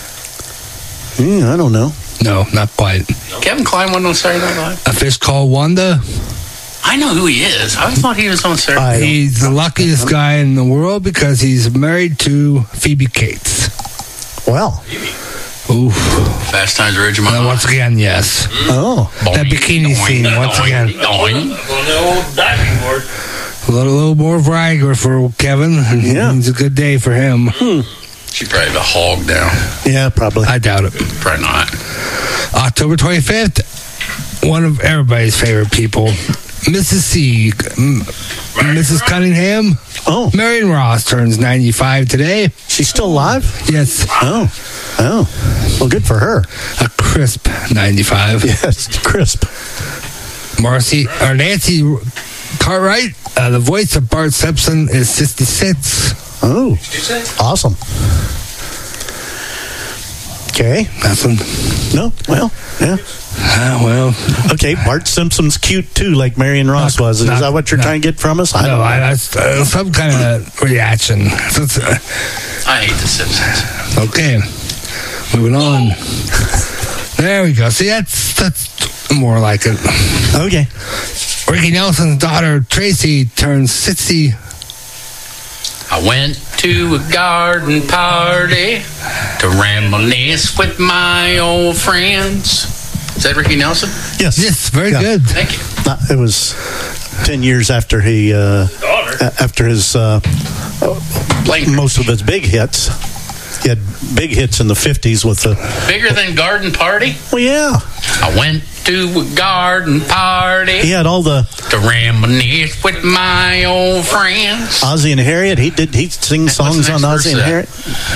I don't know. No, not quite. Kevin Kline wasn't on Saturday Night Live? A Fish Called Wanda. I know who he is. I thought he was on Saturday. He's the luckiest guy in the world because he's married to Phoebe Cates. Well. Oof. Fast Times at Ridgemont. Once again, yes. Oh. That bikini scene, once again. A little more Viagra for Kevin. Yeah. It's a good day for him. She probably have a hog down. Yeah, probably. I doubt it. Probably not. October 25th, one of everybody's favorite people, Mrs. Cunningham. Oh. Marion Ross turns 95 today. She's still alive? Yes. Oh. Well, good for her. A crisp 95. Yes, crisp. Nancy Cartwright, the voice of Bart Simpson, is 66. Oh, awesome. Okay. Nothing. No? Well, yeah. Okay, Bart Simpson's cute too, like Marion Ross was. Is that what you're trying to get from us? I don't know. That's some kind of reaction. I hate the Simpsons. Okay, moving on. There we go. See, that's more like it. Okay. Ricky Nelson's daughter Tracy turns 60. I went to a garden party to reminisce with my old friends. Is that Ricky Nelson? Yes. Yes, very good. Thank you. It was 10 years after he, after his, most of his big hits. He had big hits in the 50s with the... Bigger than Garden Party? Well, yeah. I went to a garden party. He had all the... To reminisce with my old friends. Ozzie and Harriet. He'd sing songs on Ozzie and Harriet.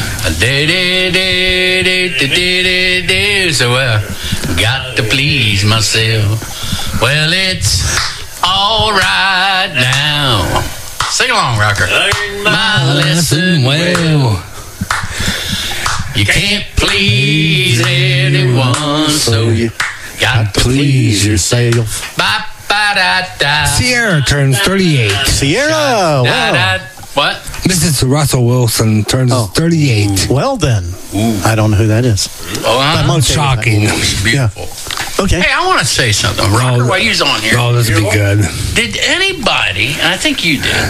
So, got to please myself. Well, it's all right now. Sing along, rocker. My lesson well. You can't please anyone, so you got to please yourself. Ba-ba-da-da. Sierra turns 38. Sierra! Wow. What? Mrs. Russell Wilson turns 38. Well, then. I don't know who that is. Oh, I'm okay shocking. Beautiful. Yeah. Okay. Hey, I want to say something. Rocker, while you're on here. Oh, this would be good. Did anybody, and I think you did,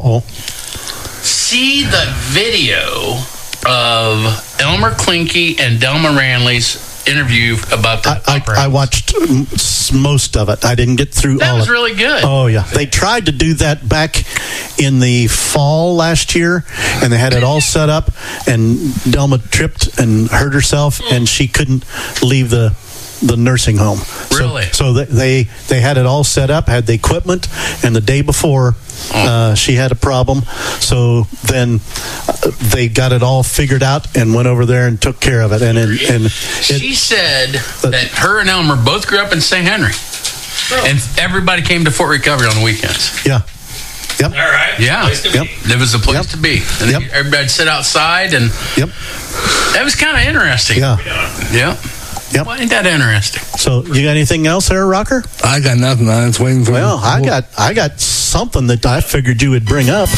see the video of Elmer Klinke and Delma Ranley's interview about the I watched most of it. I didn't get through all of it. That was really good. Oh, yeah. They tried to do that back in the fall last year, and they had it all set up, and Delma tripped and hurt herself, and she couldn't leave the nursing home. Really? So they had it all set up, had the equipment, and the day before she had a problem. So then they got it all figured out and went over there and took care of it. And she said that her and Elmer both grew up in St. Henry, and everybody came to Fort Recovery on the weekends. Yeah. Yep. All right. Yeah. It was a place to be. And everybody'd sit outside, and that was kind of interesting. Yeah. Yeah. Yep. Well, ain't that interesting? So, you got anything else there, Rocker? I got nothing. I was waiting for. Well, I got something that I figured you would bring up.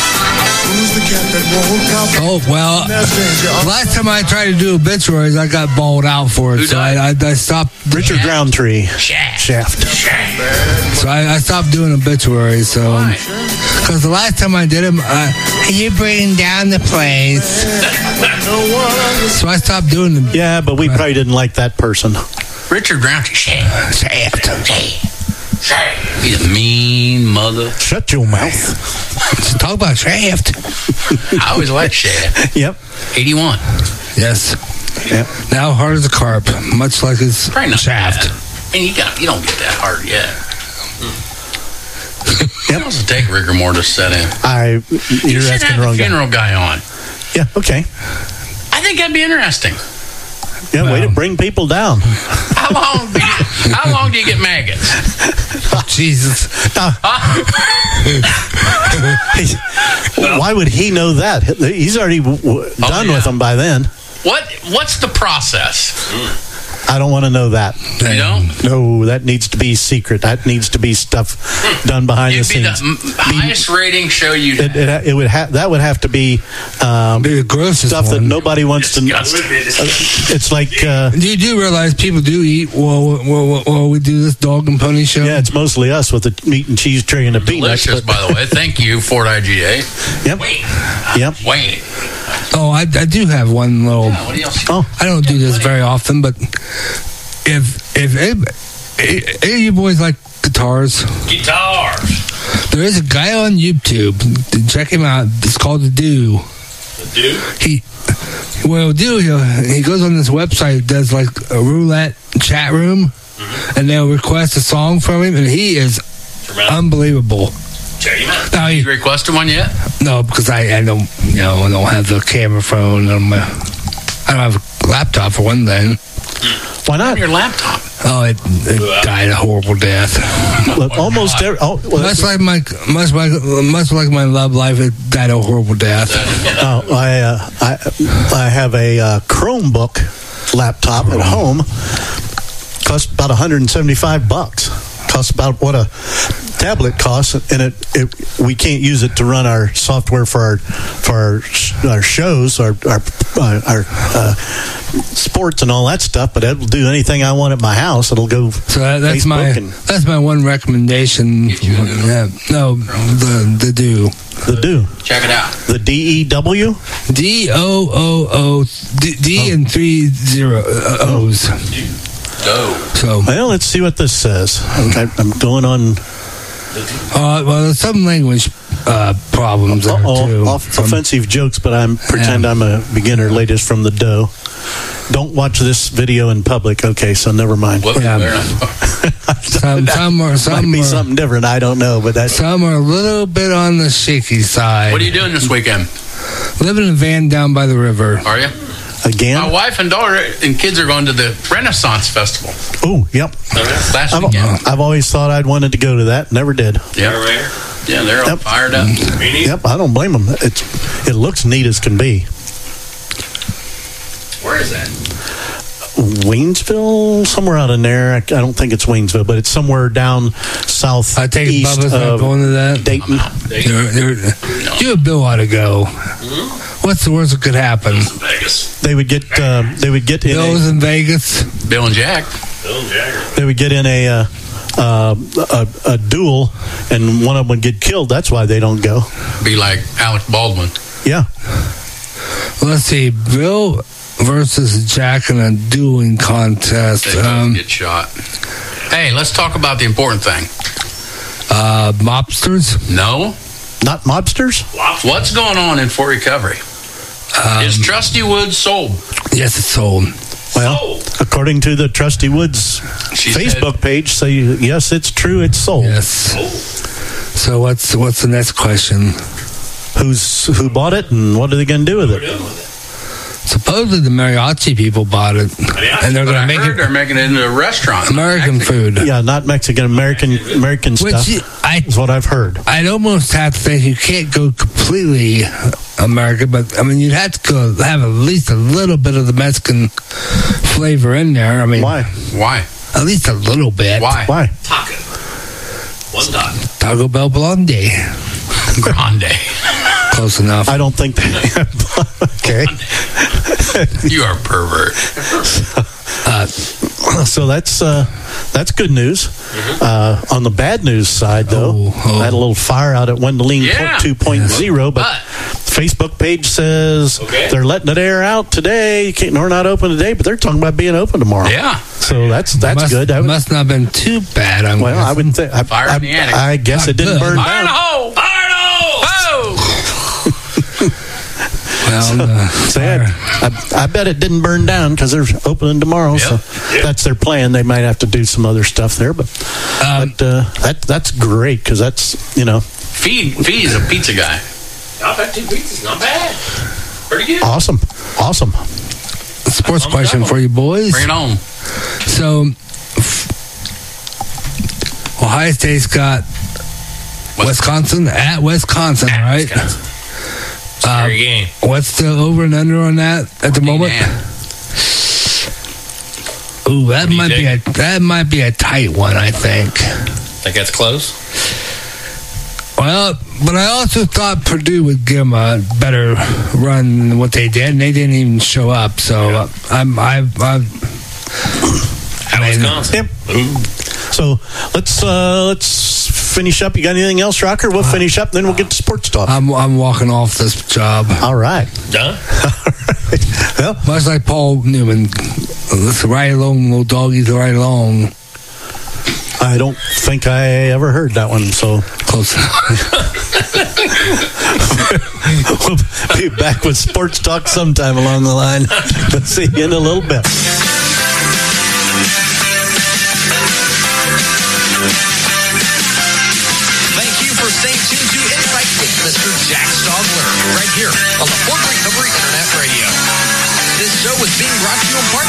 Oh, well, last time I tried to do obituaries, I got bawled out for it. Who So died? I stopped. Richard Roundtree. Shaft. Shaft. So I stopped doing obituaries. So, Why? because the last time I did them, you bring down the place. So I stopped doing them. Yeah, but we probably didn't like that person. Richard Roundtree. Shaft. He's a mean mother. Shut your mouth. Talk about Shaft. I always liked Shaft. Yep. 81. Yes. Yep. Now hard as a carp, much like his Probably not shaft. bad. I mean, you don't get that hard yet. Yep. How does it take rigor mortis set in? You're should asking have the wrong a guy. funeral guy on. Yeah, okay. I think that'd be interesting. Yeah, way to bring people down. How long do you get maggots? Oh, Jesus. Why would he know that? He's already done with them by then. What's the process? I don't want to know that. You don't? No, that needs to be secret. That needs to be stuff done behind the It'd be scenes. the highest rating show you It would that would have to be the grossest stuff that one. nobody wants to know. It's like you do realize people do eat while we do this dog and pony show. Yeah, it's mostly us with the meat and cheese tray and the peanuts. delicious, by the way. Thank you, Ford IGA. Yep. Wayne. Oh, I do have one little. What else? I don't do this very often, but if any of you boys like guitars, there is a guy on YouTube. Check him out. It's called The Do. He goes on this website, does like a roulette chat room, and they'll request a song from him, and he is unbelievable. Now, you requested one yet? No, because I don't have the camera phone. I don't have a laptop for one thing. Why not? Your laptop. Oh, it died a horrible death. Almost every. Much like my love life, it died a horrible death. I have a Chromebook laptop at home. Costs about $175. Costs about what a tablet costs, and we can't use it to run our software for our shows, our sports and all that stuff. But it'll do anything I want at my house. It'll go. So that's Facebook that's my one recommendation. The Do. The Do. Check it out. The DEW. DOOO D and 3 O's. So let's see what this says. I'm going on. Well, there's some language problems there too. Offensive jokes, but I'm a beginner. Latest from the dough. Don't watch this video in public. Okay, so never mind. Some might be something different. I don't know, but some are a little bit on the shaky side. What are you doing this weekend? Living in a van down by the river. Are you? Again? My wife and daughter and kids are going to the Renaissance Festival. Oh, yep. Last weekend. I've always thought I'd wanted to go to that. Never did. Yeah, they're all fired up. Yep, I don't blame them. It looks neat as can be. Where is that? Waynesville, somewhere out in there. I don't think it's Waynesville, but it's somewhere down south. I take east Bubba's not going to that. Dayton. You and Bill ought to go. What's the worst that could happen? Vegas. They would get in Bill's in Vegas. Bill and Jack. They would get in a duel, and one of them would get killed. That's why they don't go. Be like Alec Baldwin. Yeah. Let's see, Bill versus Jack in a dueling contest. They both get shot. Hey, let's talk about the important thing. Mobsters? No. Not mobsters? What's going on in Fort Recovery? Is Trusty Woods sold? Yes, it's sold. Well, according to the Trusty Woods Facebook page, say yes, it's true, it's sold. Yes. So what's the next question? Who bought it, and what are they going to do with it? Supposedly the mariachi people bought it, and they're going to They're making it into a restaurant. American food. Yeah, not Mexican, American stuff. Which is what I've heard. I'd almost have to think you can't go completely American, but I mean, you'd have to go have at least a little bit of the Mexican flavor in there. I mean, why? At least a little bit. Why? Taco. One dot. Taco Bell Blonde. Grande. Close enough. I don't think they okay. You are a pervert. So that's good news. On the bad news side, though, I had a little fire out at Wendeline 2.0, but Facebook page says they're letting it air out today. We're not open today, but they're talking about being open tomorrow. Yeah. So that's good. That must not have been too bad. I wouldn't think. Fire in the attic. I guess it didn't burn Fire in the down. hole! Fire in the hole! I bet it didn't burn down because they're opening tomorrow. So that's their plan. They might have to do some other stuff there, but that's great because that's Fee's a pizza guy. I've had 2 pizzas, not bad. Pretty good. Awesome. Sports question for you boys. Bring it on. So, Ohio State's got Wisconsin at Wisconsin, right? Scary game. What's the over and under on that at the moment? Ooh, that might be a tight one, I think. Think that's close? Well, but I also thought Purdue would give them a better run than what they did, and they didn't even show up. So Wisconsin. So let's finish up. You got anything else, Rocker? We'll finish up, then we'll get to sports talk. I'm walking off this job. All right. Done? Well, much like Paul Newman. Let's ride along, little doggies, ride along. I don't think I ever heard that one, so close enough. We'll be back with sports talk sometime along the line. Let's see you in a little bit. Thank you for staying tuned to Insight with Mr. Jack Stogler, right here on the Fort Recovery Internet Radio. This show is being brought to you in part